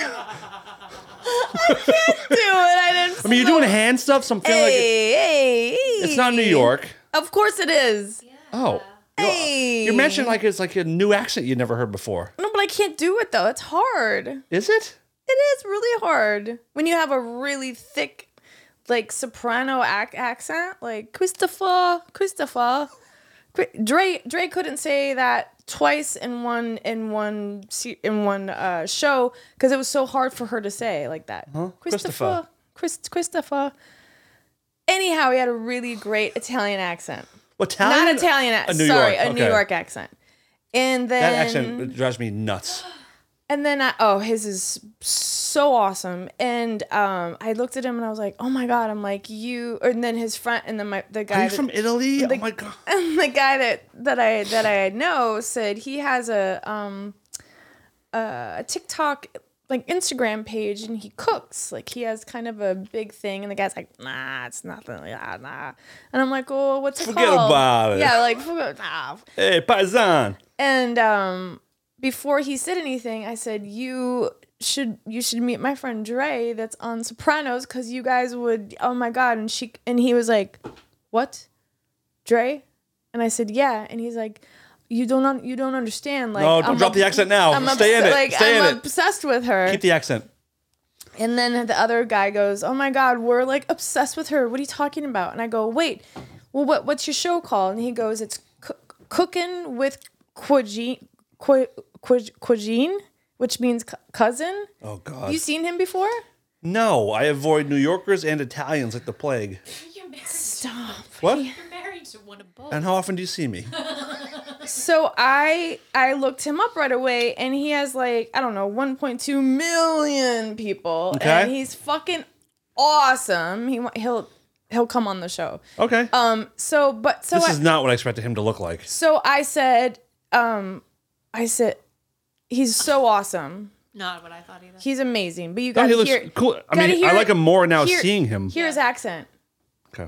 I can't do it. I didn't. I mean, you're doing hand stuff, so I'm feeling like it, Hey, hey, it's not New York. Of course it is. Oh, Hey. you mentioned like it's like a new accent you'd never heard before. No, but I can't do it though. It's hard. Is it? It is really hard when you have a really thick, like soprano ac- accent, like Christopher, Christopher. Dre Dre couldn't say that twice in one in one se- in one uh, show because it was so hard for her to say like that. Huh? Christopher, Chris, Christopher. Anyhow, he had a really great Italian accent. Italian? Not Italian. A New sorry, York, a New okay. York accent. And then That accent drives me nuts. And then I, oh, his is so awesome. And um, I looked at him and I was like, oh my god. I'm like you. And then his friend, and then my the guy. Are you that- from Italy? The, oh my god. And the guy that that I that I know said he has a um a, a TikTok like Instagram page and he cooks. Like he has kind of a big thing. And the guy's like, nah, it's nothing. Yeah, nah. And I'm like, oh, what's it Forget called? about it. Yeah, like forget- nah. Hey, paisan. And um, before he said anything, I said, "You should you should meet my friend Dre that's on Sopranos because you guys would oh my god." And she and he was like, "What, Dre?" And I said, "Yeah." And he's like, "You don't un- you don't understand." Like, No, don't I'm drop the accent now. I'm Stay in obs- it. Like, Stay I'm in it. obsessed with her. Keep the accent. And then the other guy goes, "Oh my god, we're like obsessed with her. What are you talking about?" And I go, "Wait, well, what what's your show called?" And he goes, "It's c- Cooking with Cuisine, Qu- Qu- Cuisine, which means c- cousin." Oh god. You seen him before? No, I avoid New Yorkers and Italians like the plague. You're married. Stop. What? You're married to one of both. And how often do you see me? So I I looked him up right away, and he has like I don't know one point two million people, Okay. and he's fucking awesome. He wa- he'll he'll come on the show. Okay. Um. So but so this I, is not what I expected him to look like. So I said, um, I said, he's so awesome. Not what I thought either. He's amazing. But you No, gotta he looks hear. cool. I gotta mean, I hear- like him more now hear- seeing him. Hear his accent. Okay.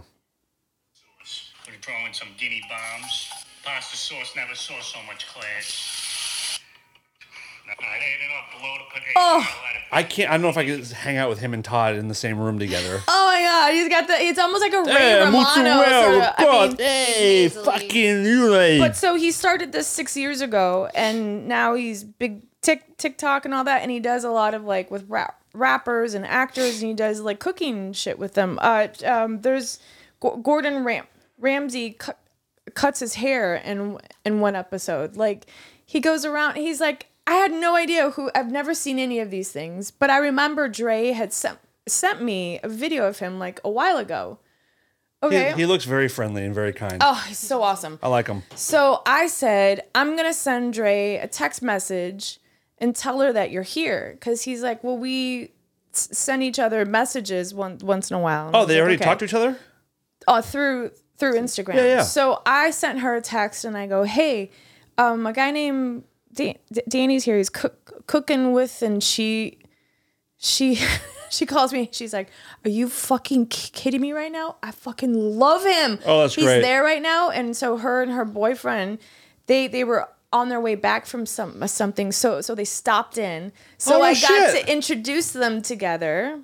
Gonna throw in some guinea bombs. Pasta sauce never saw so much class. I ate enough below to put Oh. I can't. I don't know if I could hang out with him and Todd in the same room together. Oh my god, he's got the. It's almost like a Ray Hey, Romano. mucho well, Sort of, I God, mean, hey, fucking you, like. but so he started this six years ago, and now he's big tick TikTok and all that, and he does a lot of like with rap, rappers and actors, and he does like cooking shit with them. Uh, um, there's G- Gordon Ram- Ramsay cu- cuts his hair in in one episode. Like he goes around, he's like. I had no idea who. I've never seen any of these things, but I remember Dre had sent sent me a video of him like a while ago. Okay. He, he looks very friendly and very kind. Oh, he's so awesome. I like him. So I said, I'm gonna send Dre a text message and tell her that you're here, because he's like, well, we s- send each other messages once once in a while. And I Oh, was they like, already okay. talked to each other? Uh, through through Instagram. Yeah, yeah. So I sent her a text and I go, hey, um, a guy named Dan- D- Danny's here. He's cook- cooking with, and she, she, she calls me. She's like, "Are you fucking k- kidding me right now? I fucking love him. Oh, that's He's great. there right now." And so her and her boyfriend, they they were on their way back from some something. So so they stopped in. So Oh, I got shit. to introduce them together.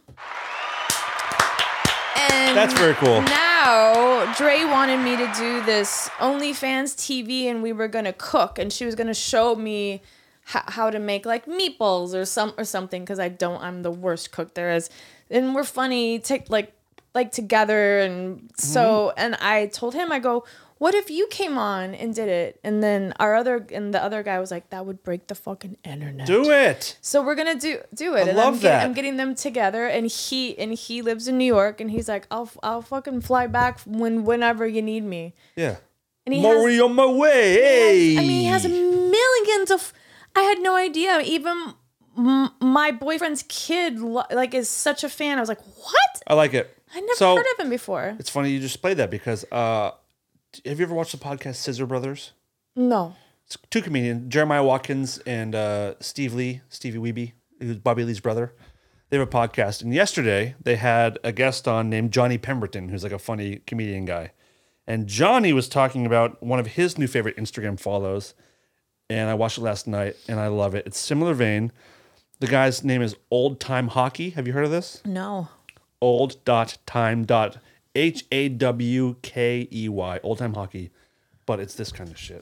And That's very cool. Now, Dre wanted me to do this OnlyFans T V, and we were gonna cook, and she was gonna show me h- how to make like meatballs or some or something, because I don't. I'm the worst cook there is, and we're funny, take like like together, and so. And I told him, I go, what if you came on and did it? And then our other and the other guy was like, that would break the fucking internet. Do it. So we're gonna do do it. I and love I'm, get- that. I'm getting them together, and he and he lives in New York, and he's like, I'll I'll fucking fly back when whenever you need me. Yeah. And he Maury has, on my way. Hey. I mean, he has millions of. I had no idea. Even m- my boyfriend's kid lo- like is such a fan. I was like, what? I like it. I never So, heard of him before. It's funny you just played that because uh, have you ever watched the podcast Scissor Brothers? No. It's two comedians, Jeremiah Watkins and uh, Steve Lee, Stevie Weeby, who's Bobby Lee's brother. They have a podcast, and yesterday they had a guest on named Johnny Pemberton, who's like a funny comedian guy. And Johnny was talking about one of his new favorite Instagram follows, and I watched it last night, and I love it. It's similar vein. The guy's name is Old Time Hockey. Have you heard of this? No. Old dot time dot H A W K E Y. Old Time Hockey. But it's this kind of shit.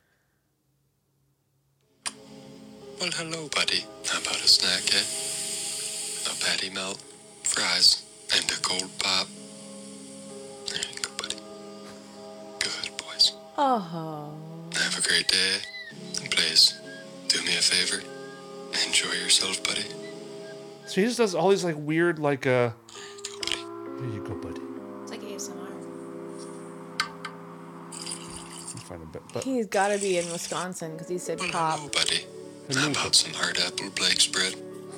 Well, hello, buddy. How about a snack, eh? A patty melt, fries, and a cold pop. There you go, buddy. Good, boys. Oh. Have a great day. And please, do me a favor. Enjoy yourself, buddy. So he just does all these like weird, like, uh. Here you go, buddy. It's like A S M R. Let me find a bit. But He's got to be in Wisconsin because he said pop. Buddy, how about some hard apple Blake spread?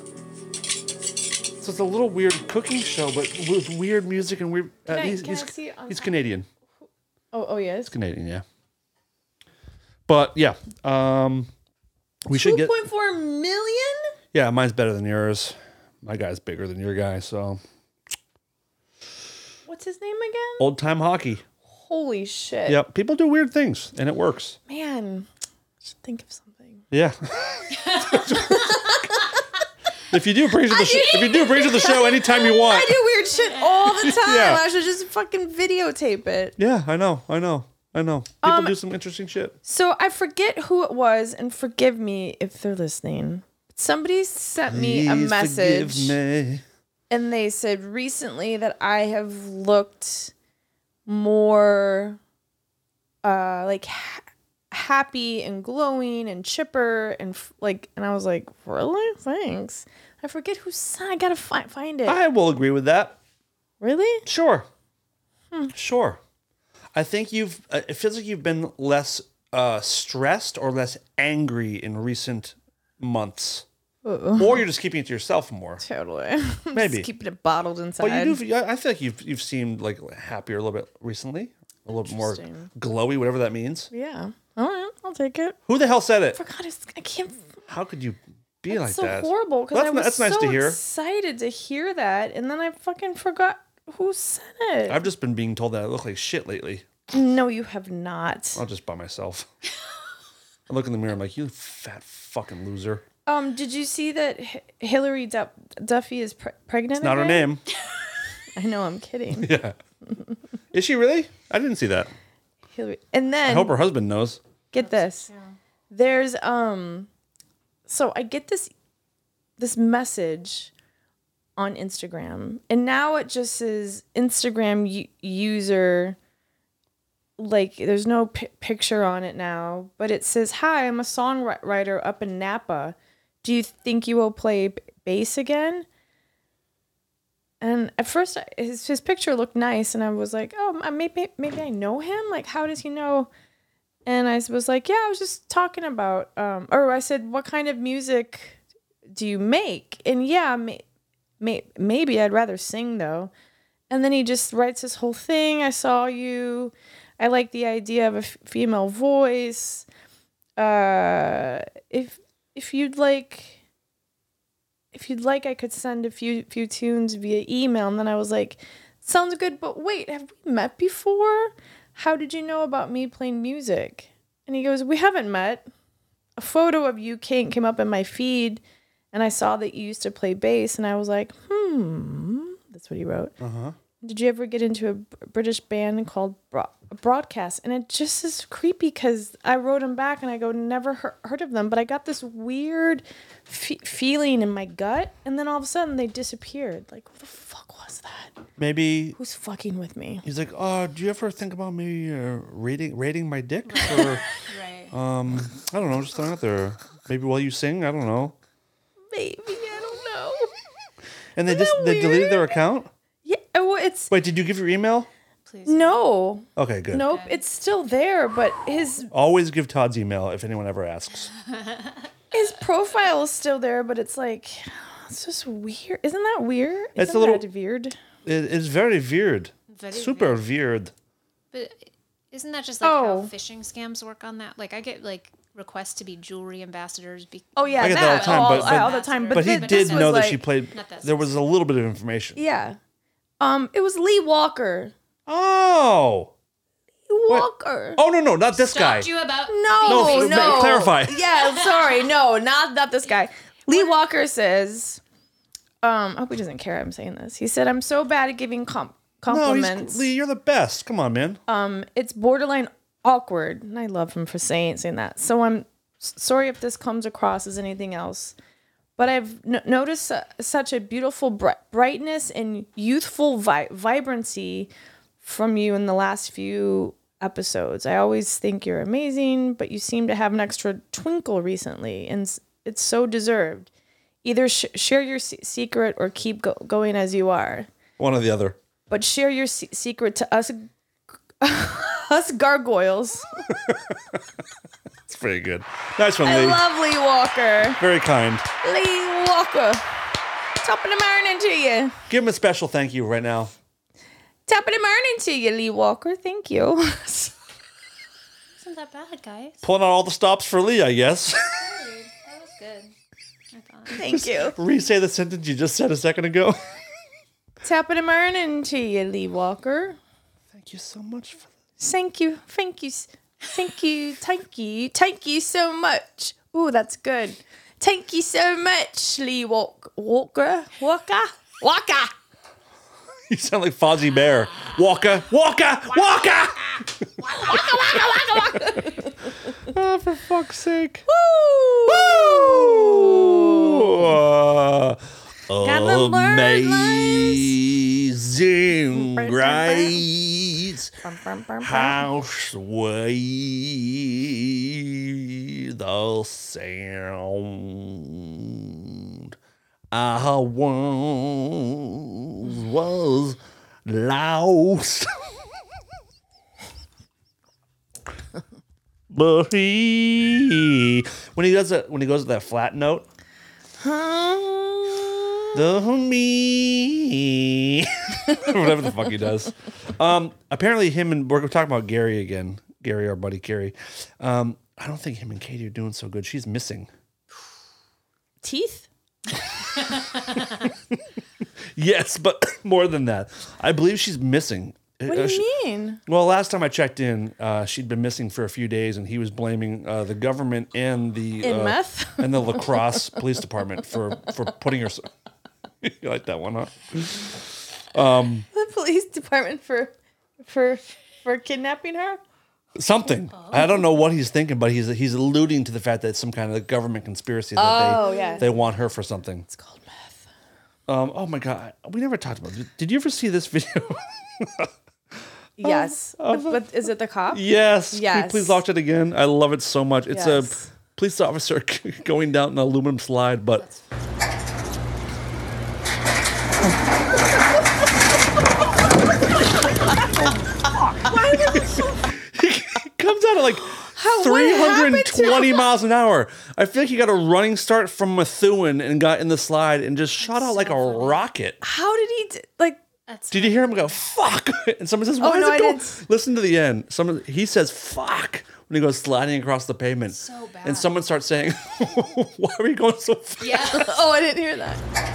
so it's a little weird cooking show, but with weird music and weird. Uh, Can I- he's can I he's, see it on he's top? Canadian. Oh, oh yes. He's Canadian, yeah. But yeah, um, we should Two get. point four million. Yeah, mine's better than yours. My guy's bigger than your guy, so. What's his name again? Old Time Hockey. Holy shit. Yep, people do weird things, and it works. Man, I should think of something. Yeah. If you do appreciate the sh- if you do appreciate the show anytime you want. I do weird shit all the time. Yeah. I should just fucking videotape it. Yeah, I know, I know, I know. People Um, do some interesting shit. So I forget who it was, and forgive me if they're listening. Somebody sent me a Please message, forgive me. and they said recently that I have looked more uh, like ha- happy and glowing and chipper and f- like, and I was like, really? Thanks. I forget who sent. I gotta find find it. I will agree with that. Really? Sure. Sure. I think you've. Uh, it feels like you've been less uh, stressed or less angry in recent months, Uh-oh. or you're just keeping it to yourself more. Totally. Maybe. Just keeping it bottled inside. But you do. I feel like you've you've seemed like happier a little bit recently, a little bit more Interesting. glowy, whatever that means. Yeah. All right. I'll take it. Who the hell said it? I forgot. It's, I can't. How could you be like It's so that? horrible because Well, I that's, was that's nice so to hear. excited to hear that, and then I fucking forgot who said it. I've just been being told that I look like shit lately. No, you have not. I'll just by myself. I look in the mirror. I'm like, you fat fucking loser. Um, did you see that H- Hillary Du- Duffy is pre- pregnant? It's not her again? name. I know. I'm kidding. Yeah. Is she really? I didn't see that. Hillary, and then I hope her husband knows. Get this. There's um, so I get this this message on Instagram, and now it just says Instagram u- user. Like, there's no pi- picture on it now, but it says, "Hi, I'm a songwriter up in Napa. Do you think you will play b- bass again?" And at first, I- his his picture looked nice, and I was like, "Oh, m- maybe maybe I know him. Like, how does he know?" And I was like, "Yeah, I was just talking about." Um, or I said, "What kind of music do you make?" And yeah, may, may, maybe I'd rather sing though. And then he just writes this whole thing. I saw you. I like the idea of a f- female voice. Uh, if if you'd like, if you'd like, I could send a few few tunes via email. And then I was like, "Sounds good, but wait, have we met before? How did you know about me playing music?" And he goes, "We haven't met. A photo of you came came up in my feed, and I saw that you used to play bass, and I was like, hmm." That's what he wrote. Uh huh. Did you ever get into a B- British band called Bro- Broadcast? And it just is creepy because I wrote him back and I go, never he- heard of them, but I got this weird fe- feeling in my gut, and then all of a sudden they disappeared. Like, who the fuck was that? Maybe Who's fucking with me? he's like, "Oh, do you ever think about maybe uh, rating rating my dick?" Or, Right. um, I don't know, just throwing it out there. Maybe while you sing, I don't know. Maybe, I don't know. And they just they deleted their account. Yeah, well, it's Wait, did you give your email? Please. no, Okay, good. nope. It's still there, but his Always give Todd's email if anyone ever asks. his profile is still there, but it's like, it's just weird. Isn't that weird? It's Isn't a little- that weird. It, it's very weird. Very Super weird. But isn't that just like Oh. how phishing scams work on that? Like I get like requests to be jewelry ambassadors. Be- Oh yeah, I get that all the time, all, but, but, all the time. But, but he thi- did this was know that like- she played. Not that There was a little bit of information. Yeah, um, it was Lee Walker. Oh. Lee Walker. Oh no no not this guy. Talked to you about No, No, no. ma- clarify. Yeah, sorry, no, not not this guy. Lee Walker says, um, I hope he doesn't care I'm saying this. He said, "I'm so bad at giving com- No, compliments. he's, Lee, you're the best. Come on, man. Um, it's borderline awkward." And I love him for saying saying that. So I'm s- sorry if this comes across as anything else, but I've n- noticed uh, such a beautiful bri- brightness and youthful vi- vibrancy from you in the last few episodes. I always think you're amazing, but you seem to have an extra twinkle recently, and s- it's so deserved. Either sh- share your se- secret or keep go- going as you are. One or the other. But share your se- secret to us, us gargoyles. It's very good. Nice one, I Lee. love Lee Walker. Very kind. Lee Walker. Top of the morning to you. Give him a special thank you right now. Top of the morning to you, Lee Walker. Thank you. Isn't that bad, guys? Pulling out all the stops for Lee, I guess. That was good. I thought. Thank you. Re-say the sentence you just said a second ago. Top of the morning to you, Lee Walker. Thank you so much for Thank you. Thank you. Thank you. Thank you. Thank you so much. Ooh, that's good. Thank you so much, Lee Walk- Walker. Walker. Walker. You sound like Fozzie Bear. Walker, Walker, Walker! Oh, for fuck's sake. Woo! Uh, Got the bird amazing grace. Bum, bum, bum, bum. How sweet the sound I once was lost. But he, when he does that, when he goes to that flat note, the me, whatever the fuck he does. Um, apparently, him and we're talking about Gary again. Gary, our buddy Gary. Um, I don't think him and Katie are doing so good. She's missing Teeth? Yes, but more than that, I believe she's missing. What do you mean? Well, last time I checked in, uh, she'd been missing for a few days, and he was blaming uh, the government and the In uh, meth? and the La Crosse Police Department for for putting her. You like that one, huh? Um, The police department for for for kidnapping her? something. I don't know what he's thinking, but he's he's alluding to the fact that it's some kind of government conspiracy that Oh, they yes. they want her for something. It's called meth. Um, oh my god, we never talked about. Did, did you ever see this video? Yes. but, but is it the cop? Yes. Can Yes. you please watch it again? I love it so much. It's Yes. a police officer going down an aluminum slide, but. Why was it so He comes out at like How- what three hundred twenty happened to- miles an hour. I feel like he got a running start from Methuen and got in the slide and just shot out like a rocket. How did he d- like That's Did you hear him go fuck? And someone says, "Why Oh, is no, it I going?" didn't. Listen to the end. Someone he says fuck when he goes sliding across the pavement. So bad. And someone starts saying, "Why are we going so fast?" Yeah. Oh, I didn't hear that.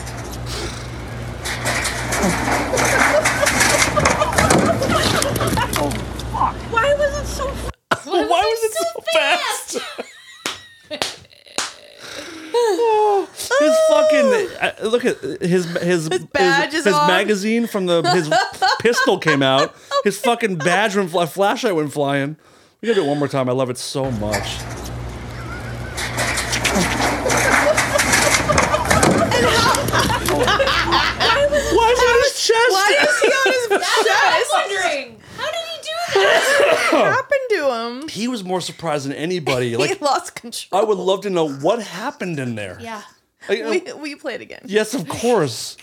Why was it so Why was it so fast? Oh, his fucking uh, look at his his his, badge is his on. magazine from the his pistol came out. His fucking badge went fly, flashlight went flying. We gotta do it one more time. I love it so much. Why is it on his chest? Why is he on his That's what chest? I'm wondering. How did he do that? What happened to him? He was more surprised than anybody. He Like lost control. I would love to know what happened in there. Yeah. Like, uh, We, will you play it again? yes, of course.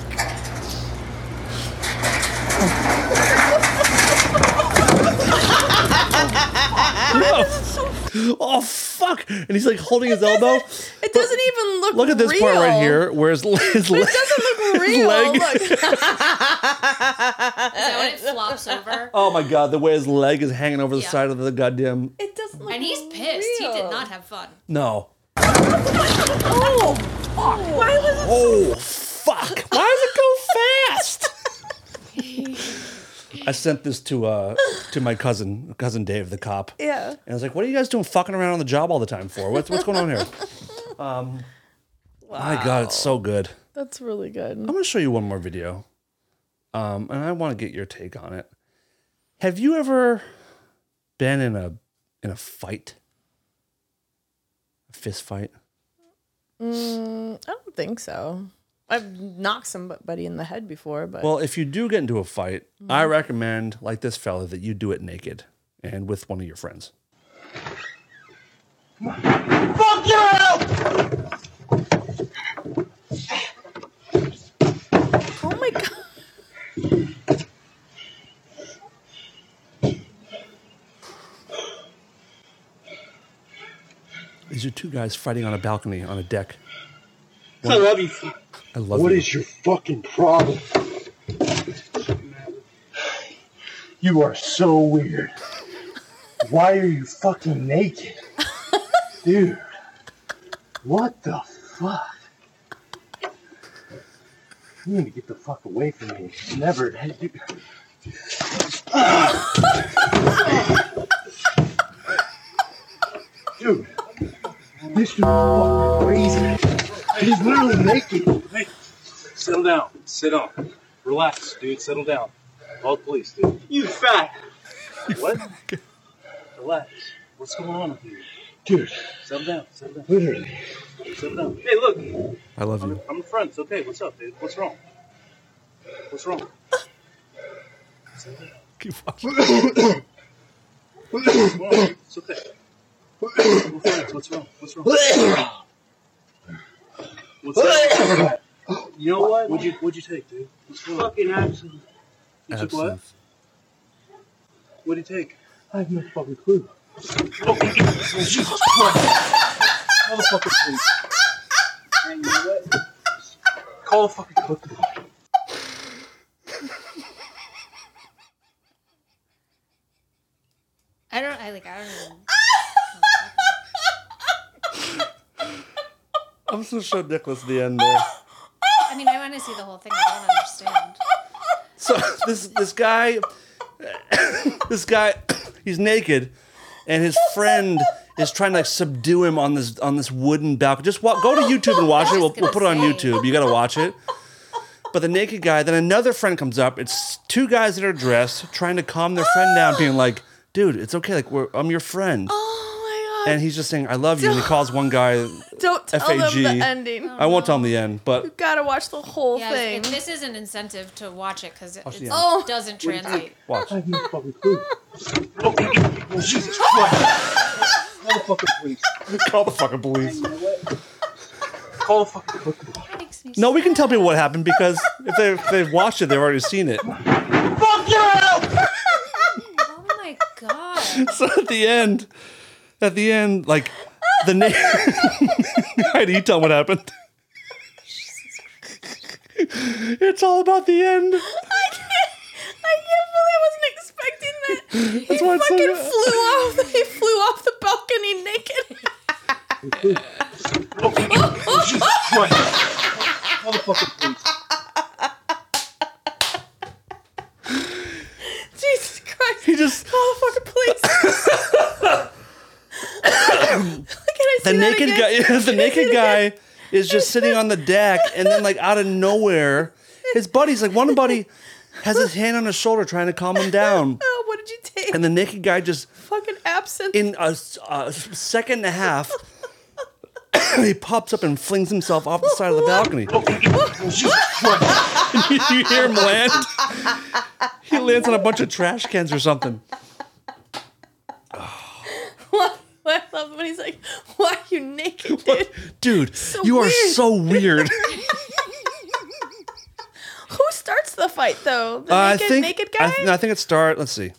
Oh fuck! And he's like holding his elbow. It doesn't even look Look at this real. part right here, where his, his, It leg, doesn't look his real. leg. Look. Is that when it flops over? Oh my god, the way his leg is hanging over the Yeah. side of the goddamn. It doesn't look And he's pissed. He real. did not have fun. No. Oh, fuck. Why was it Oh fuck! Why does it go fast? I sent this to uh to my cousin, cousin Dave, the cop. Yeah. And I was like, "What are you guys doing, fucking around on the job all the time for? What's what's going on here?" Um, my god, it's so good. That's really good. I'm gonna show you one more video, um, and I want to get your take on it. Have you ever been in a in a fight, a fist fight? Mm, I don't think so. I've knocked somebody in the head before, but Well, if you do get into a fight, I recommend, like this fella, that you do it naked and with one of your friends. Fuck you! oh my god. These are two guys fighting on a balcony on a deck. I love you. I love What you. is your fucking problem? You are so weird. Why are you fucking naked? Dude. What the fuck? You need to get the fuck away from me. Never. Hey, dude. Dude. This dude is fucking crazy. He's literally naked. Hey, settle down. Sit down. Relax, dude. Settle down. Call the police, dude. You fat. What? Relax. What's going on with you? Dude. Settle down. Settle down. Literally. Settle down. Hey, look. I love you. I'm a friend. It's okay. What's up, dude? What's wrong? What's wrong? Settle down. Keep watching. What's wrong? It's okay. We're friends. What's wrong? What's wrong? What's up? You know what? What'd you What'd you take, dude? What's wrong? Fucking absinthe. You took what? Absinthe. What'd you take? I have no fucking clue. Oh, Jesus Christ! Call the fucking police. Hey, you know what? Call the fucking police. I don't. I like. I don't even. I'm so sure Nicholas at the end there. I mean, I want to see the whole thing. I don't understand. So this this guy, This guy, he's naked, and his friend is trying to like subdue him on this on this wooden balcony. Just wa- go to YouTube and watch it. We'll, we'll put it on YouTube. You got to watch it. But the naked guy, then another friend comes up. It's two guys that are dressed, trying to calm their friend down, being like, "Dude, it's okay. Like, we're, I'm your friend." Oh my god! And he's just saying, "I love you," and he calls one guy Don't tell F A G. them the ending. I won't tell him the end, but You gotta watch the whole Yeah, thing. and this is an incentive to watch it because it Watch the it's- end. Oh. doesn't translate. watch. I have no fucking clue. Oh, oh, Jesus Christ. Call the fucking police. Call the fucking police. You know what? Call the fucking police. No, we can tell people what happened because if, they, if they've watched it, they've already seen it. Fuck you! Oh my god. So at the end, at the end, like the name. Heidi, you tell them what happened. It's all about the end. I can't, I can't believe I wasn't expecting that. That's he why it's so fucking good. flew off. He flew off the balcony naked. Oh, Jesus Christ. Call the fucking police. Jesus Christ! He just call the fucking police. Can I the see that naked again? guy. The naked guy is just sitting on the deck, and then like out of nowhere, his buddy's like one buddy has his hand on his shoulder trying to calm him down, Oh, what did you take? and the naked guy just fucking absent. in a, s- a second and a half. He pops up and flings himself off the side of the balcony. You hear him land? He lands on a bunch of trash cans or something. What? I love when he's like, "Why are you naked, dude?" Dude, So you are weird. so weird. Who starts the fight though? The Uh, I naked, think naked guy. I, th- I think it start. Let's see.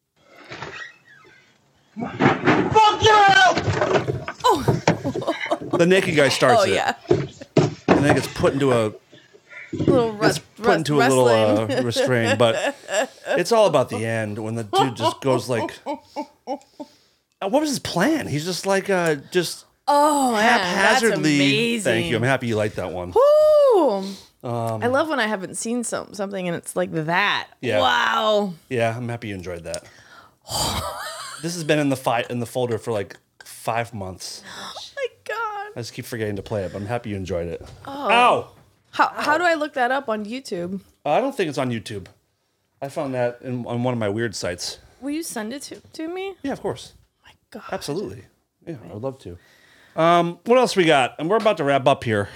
Fuck you! The naked guy starts oh it, yeah, and then it gets put into a little gets rust, put rust, into a little uh, wrestling. restraint. But it's all about the end when the dude just goes like, uh, "What was his plan?" He's just like, uh, just Oh, man, that's haphazardly. amazing. Thank you. I'm happy you like that one. Woo! Um, I love when I haven't seen some something and it's like that. Yeah. Wow. Yeah, I'm happy you enjoyed that. This has been in the fi- in the folder for like five months. My God. I just keep forgetting to play it, but I'm happy you enjoyed it. Oh. Ow! How how do I look that up on YouTube? Uh, I don't think it's on YouTube. I found that in, on one of my weird sites. Will you send it to, to me? Yeah, of course. My God. Absolutely. Yeah, I would love to. Um, what else we got? And we're about to wrap up here.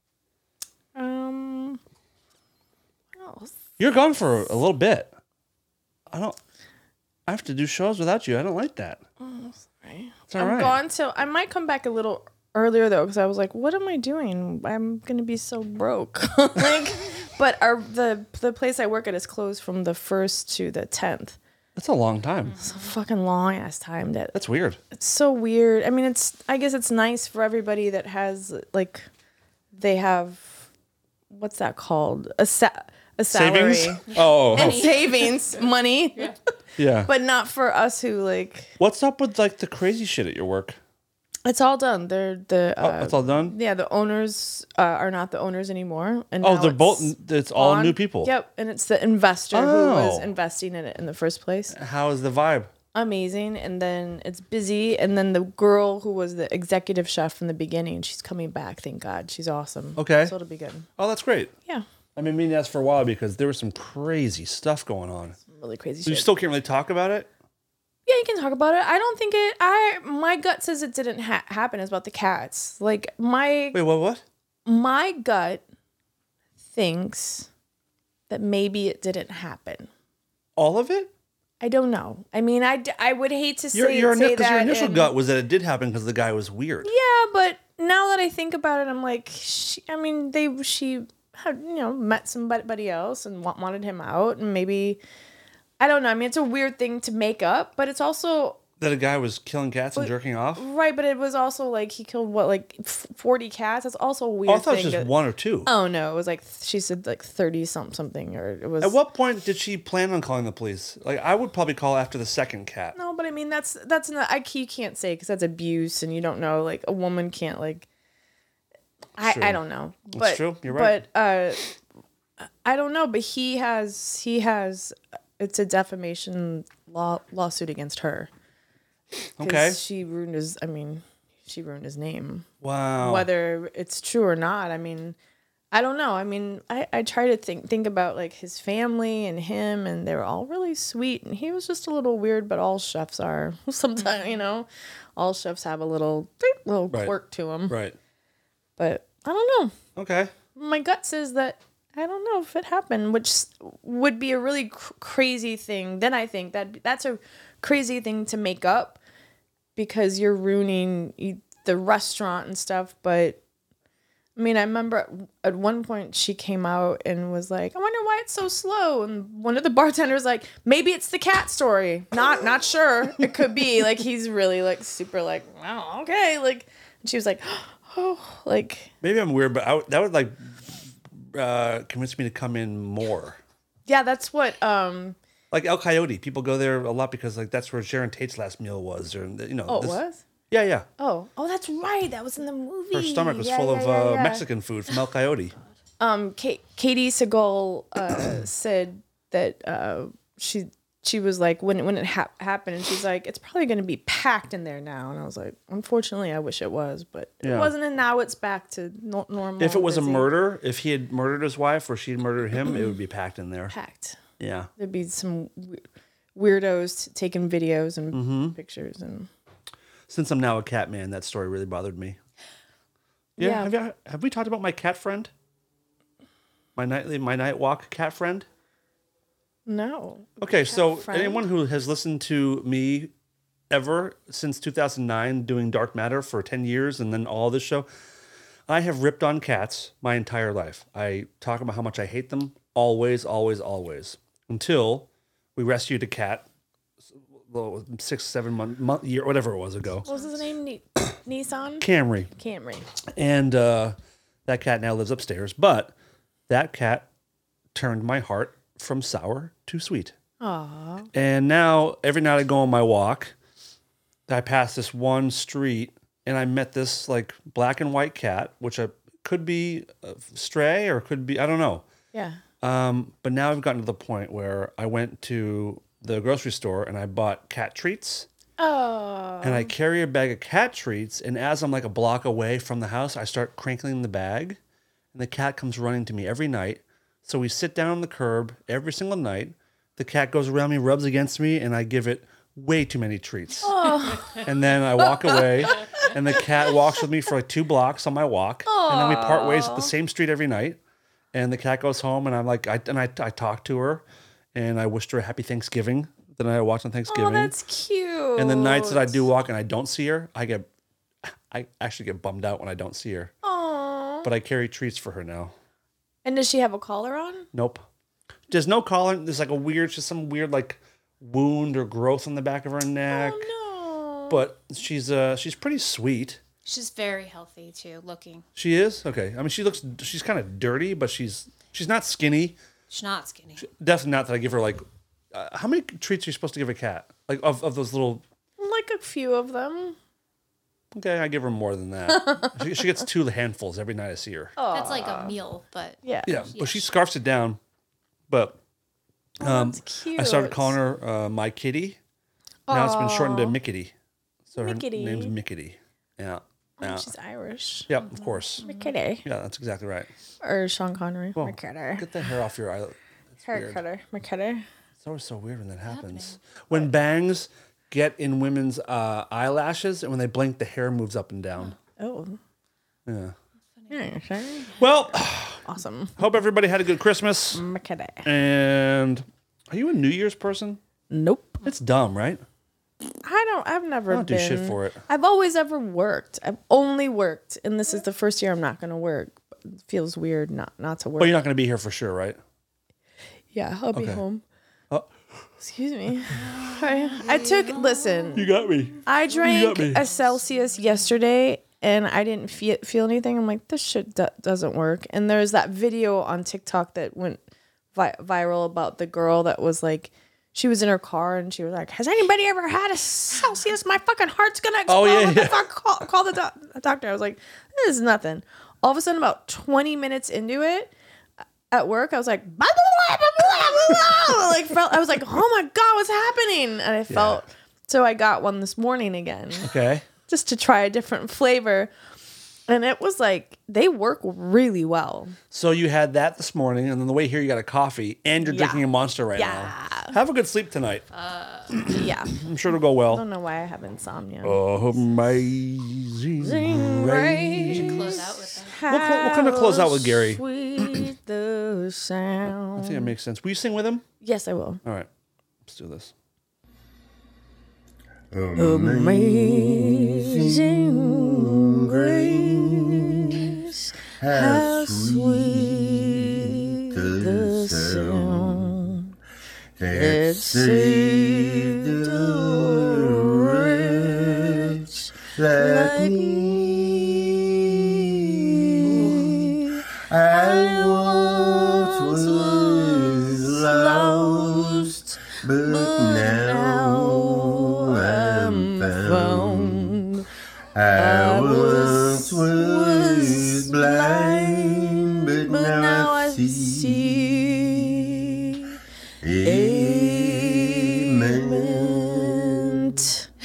Um. What else? You're gone for a little bit. I don't. I have to do shows without you. I don't like that. Oh, sorry. It's all I'm right. gone till I might come back a little earlier though, because I was like, "What am I doing? I'm gonna be so broke." Like, but our the the place I work at is closed from the first to the tenth. That's a long time. It's a fucking long ass time. That That's weird. it's so weird. I mean, it's I guess it's nice for everybody that has like they have what's that called a sa- a salary Savings? Oh. and Oh. savings money. Yeah. Yeah. But not for us who like What's up with like the crazy shit at your work? it's all done. They're the Oh, uh, it's all done? Yeah, the owners uh, are not the owners anymore. And Oh, now they're it's both. It's all on- new people. Yep, and it's the investor who was Oh. investing in it in the first place. How is the vibe? Amazing, and then it's busy, and then the girl who was the executive chef from the beginning, she's coming back. Thank God, she's awesome. Okay. so it'll be good. Oh, that's great. Yeah, I've been meaning to ask for a while because there was some crazy stuff going on. really crazy. So you shit. still can't really talk about it? Yeah, you can talk about it. I don't think it. I my gut says it didn't ha- happen. It's about the cats. Like my Wait, what? What? my gut thinks that maybe it didn't happen. All of it? I don't know. I mean, I, d- I would hate to Your say, your, say because that. your initial and- gut was that it did happen because the guy was weird. Yeah, but now that I think about it, I'm like, she, I mean, they she had you know met somebody else and wa- wanted him out, and maybe I don't know. I mean, it's a weird thing to make up, but it's also That a guy was killing cats and But- jerking off? right. But it was also like he killed what like f- forty cats. That's also a weird. Oh, I thought it thing was just to- one or two. Oh no, it was like she said like thirty something something, or it was. At what point did she plan on calling the police? Like, I would probably call after the second cat. No, but I mean that's that's not I you can't say because that's abuse and you don't know like a woman can't like I True. I don't know. That's But true. You're right. But uh I don't know, but he has he has it's a defamation law lawsuit against her. 'Cause Okay. she ruined his. I mean, she ruined his name. Wow. Whether it's true or not, I mean, I don't know. I mean, I, I try to think think about like his family and him, and they were all really sweet, and he was just a little weird. But all chefs are sometimes, you know, all chefs have a little little Right. quirk to them. Right. But I don't know. Okay. My gut says that I don't know if it happened, which s- would be a really cr- crazy thing. Then I think that that's a crazy thing to make up because you're ruining e- the restaurant and stuff. But I mean, I remember at, at one point she came out and was like, "I wonder why it's so slow." And one of the bartenders like, "Maybe it's the cat story. Not not sure. It could be." Like he's really like super like, "Oh, okay." Like and she was like, "Oh, like." Maybe I'm weird, but I, that would like uh, convince me to come in more. Yeah, that's what. Um, Like El Coyote, people go there a lot because like that's where Sharon Tate's last meal was, or you know. oh, it this- was. Yeah, yeah. Oh, oh, that's right. That was in the movie. Her stomach was Yeah, full yeah, of yeah, uh, yeah. Mexican food from El Coyote. Um, Kate, Katie Segal uh, said that uh, she she was like when when it hap happened, and she's like, it's probably going to be packed in there now. And I was like, unfortunately, I wish it was, but Yeah. it wasn't. And now it's back to no normal. If it was a busy. murder, if he had murdered his wife or she had murdered him, it would be packed in there. packed. Yeah. There'd be some we- weirdos taking videos and Mhm. pictures and. Since I'm now a cat man, that story really bothered me. Yeah. Yeah. Have, you, have we talked about my cat friend? My nightly, my night walk cat friend. No. Okay, so friend? anyone who has listened to me ever since two thousand nine doing Dark Matter for ten years and then all this show, I have ripped on cats my entire life. I talk about how much I hate them always, always, always until we rescued a cat well, six, seven month, month year, whatever it was ago. What was his name? Ni- Nissan? Camry. Camry. And uh, that cat now lives upstairs, but that cat turned my heart from sour to sweet. Aww. And now every night I go on my walk, I pass this one street and I met this like black and white cat, which I, could be a stray or could be, I don't know. Yeah. Um, but now I've gotten to the point where I went to the grocery store and I bought cat treats. Oh. And I carry a bag of cat treats. And as I'm like a block away from the house, I start crinkling the bag. And the cat comes running to me every night. So we sit down on the curb every single night. The cat goes around me, rubs against me, and I give it way too many treats. Oh. And then I walk away, and the cat walks with me for like two blocks on my walk. And then we part ways at the same street every night. And the cat goes home, and I'm like, I, and I, I talk to her, and I wished her a happy Thanksgiving. Then I watch on Thanksgiving. Oh, that's cute. And the nights that I do walk and I don't see her, I get, I actually get bummed out when I don't see her. Aww. But I carry treats for her now. And does she have a collar on? Nope. There's no collar. There's like a weird, just some weird like wound or growth on the back of her neck. Oh, no. But she's uh she's pretty sweet. She's very healthy too, looking. She is? Okay. I mean, she looks, she's kind of dirty, but she's she's not skinny. She's not skinny. Definitely not that I give her like, uh, how many treats are you supposed to give a cat? Like of, of those little, Like a few of them. okay, I give her more than that. she, she gets two handfuls every night I see her. That's like a meal, but Yeah. Yeah, but she scarfs it down. But um, that's I started cute. calling her uh, my kitty. Now it's been shortened to Aw. Mickety. So her Mickety. name's Mickety. Yeah. Oh, yeah. she's Irish. Yep, of course. McKitty. Yeah, that's exactly right. Or Sean Connery. Well, McKitter. get the hair off your eye. It's Hair weird. cutter. McKitter. It's always so weird when that happens. When bangs get in women's uh, eyelashes, and when they blink, the hair moves up and down. Oh. Yeah. Yeah, sure. Well, Awesome. hope everybody had a good Christmas. McKitter. And are you a New Year's person? Nope. It's dumb, right? I don't. I've never I don't do been. shit for it. I've always ever worked. I've only worked, and this is the first year I'm not going to work. It feels weird not not to work. But you're not going to be here for sure, right? Yeah, I'll be Okay. home. Oh. Excuse me. I, I took. Listen. You got me. I drank me. a Celsius yesterday, and I didn't feel feel anything. I'm like, this shit do- doesn't work. And there's that video on TikTok that went vi- viral about the girl that was like, she was in her car and she was like, has anybody ever had a Celsius? My fucking heart's gonna explode. Oh, yeah, What the yeah. fuck? Call, call the doc- doctor. I was like, this is nothing. All of a sudden, about twenty minutes into it, at work, I was like, blah, blah, blah, blah, blah, like felt I was like, oh my god, what's happening? And I felt so I got one this morning again. Okay. Just to try a different flavor. And it was like, they work really well. So you had that this morning, and on the way here you got a coffee, and you're Yeah. drinking a Monster right Yeah. now. Have a good sleep tonight. Uh, yeah. I'm sure it'll go I well. don't know why I have insomnia. Oh, amazing grace. We should close out with that. We'll, cl- we'll kind of close out with Gary. Sweet the sound. I think that makes sense. Will you sing with him? Yes, I will. All right. Let's do this. Amazing grace, how sweet the sound that saved a wretch like me. I once was lost, but now I'm found. I once was blind, but now I see. Amen.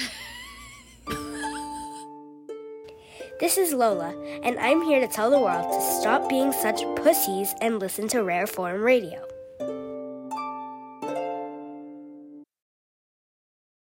This is Lola, and I'm here to tell the world to stop being such pussies and listen to Rare Form Radio.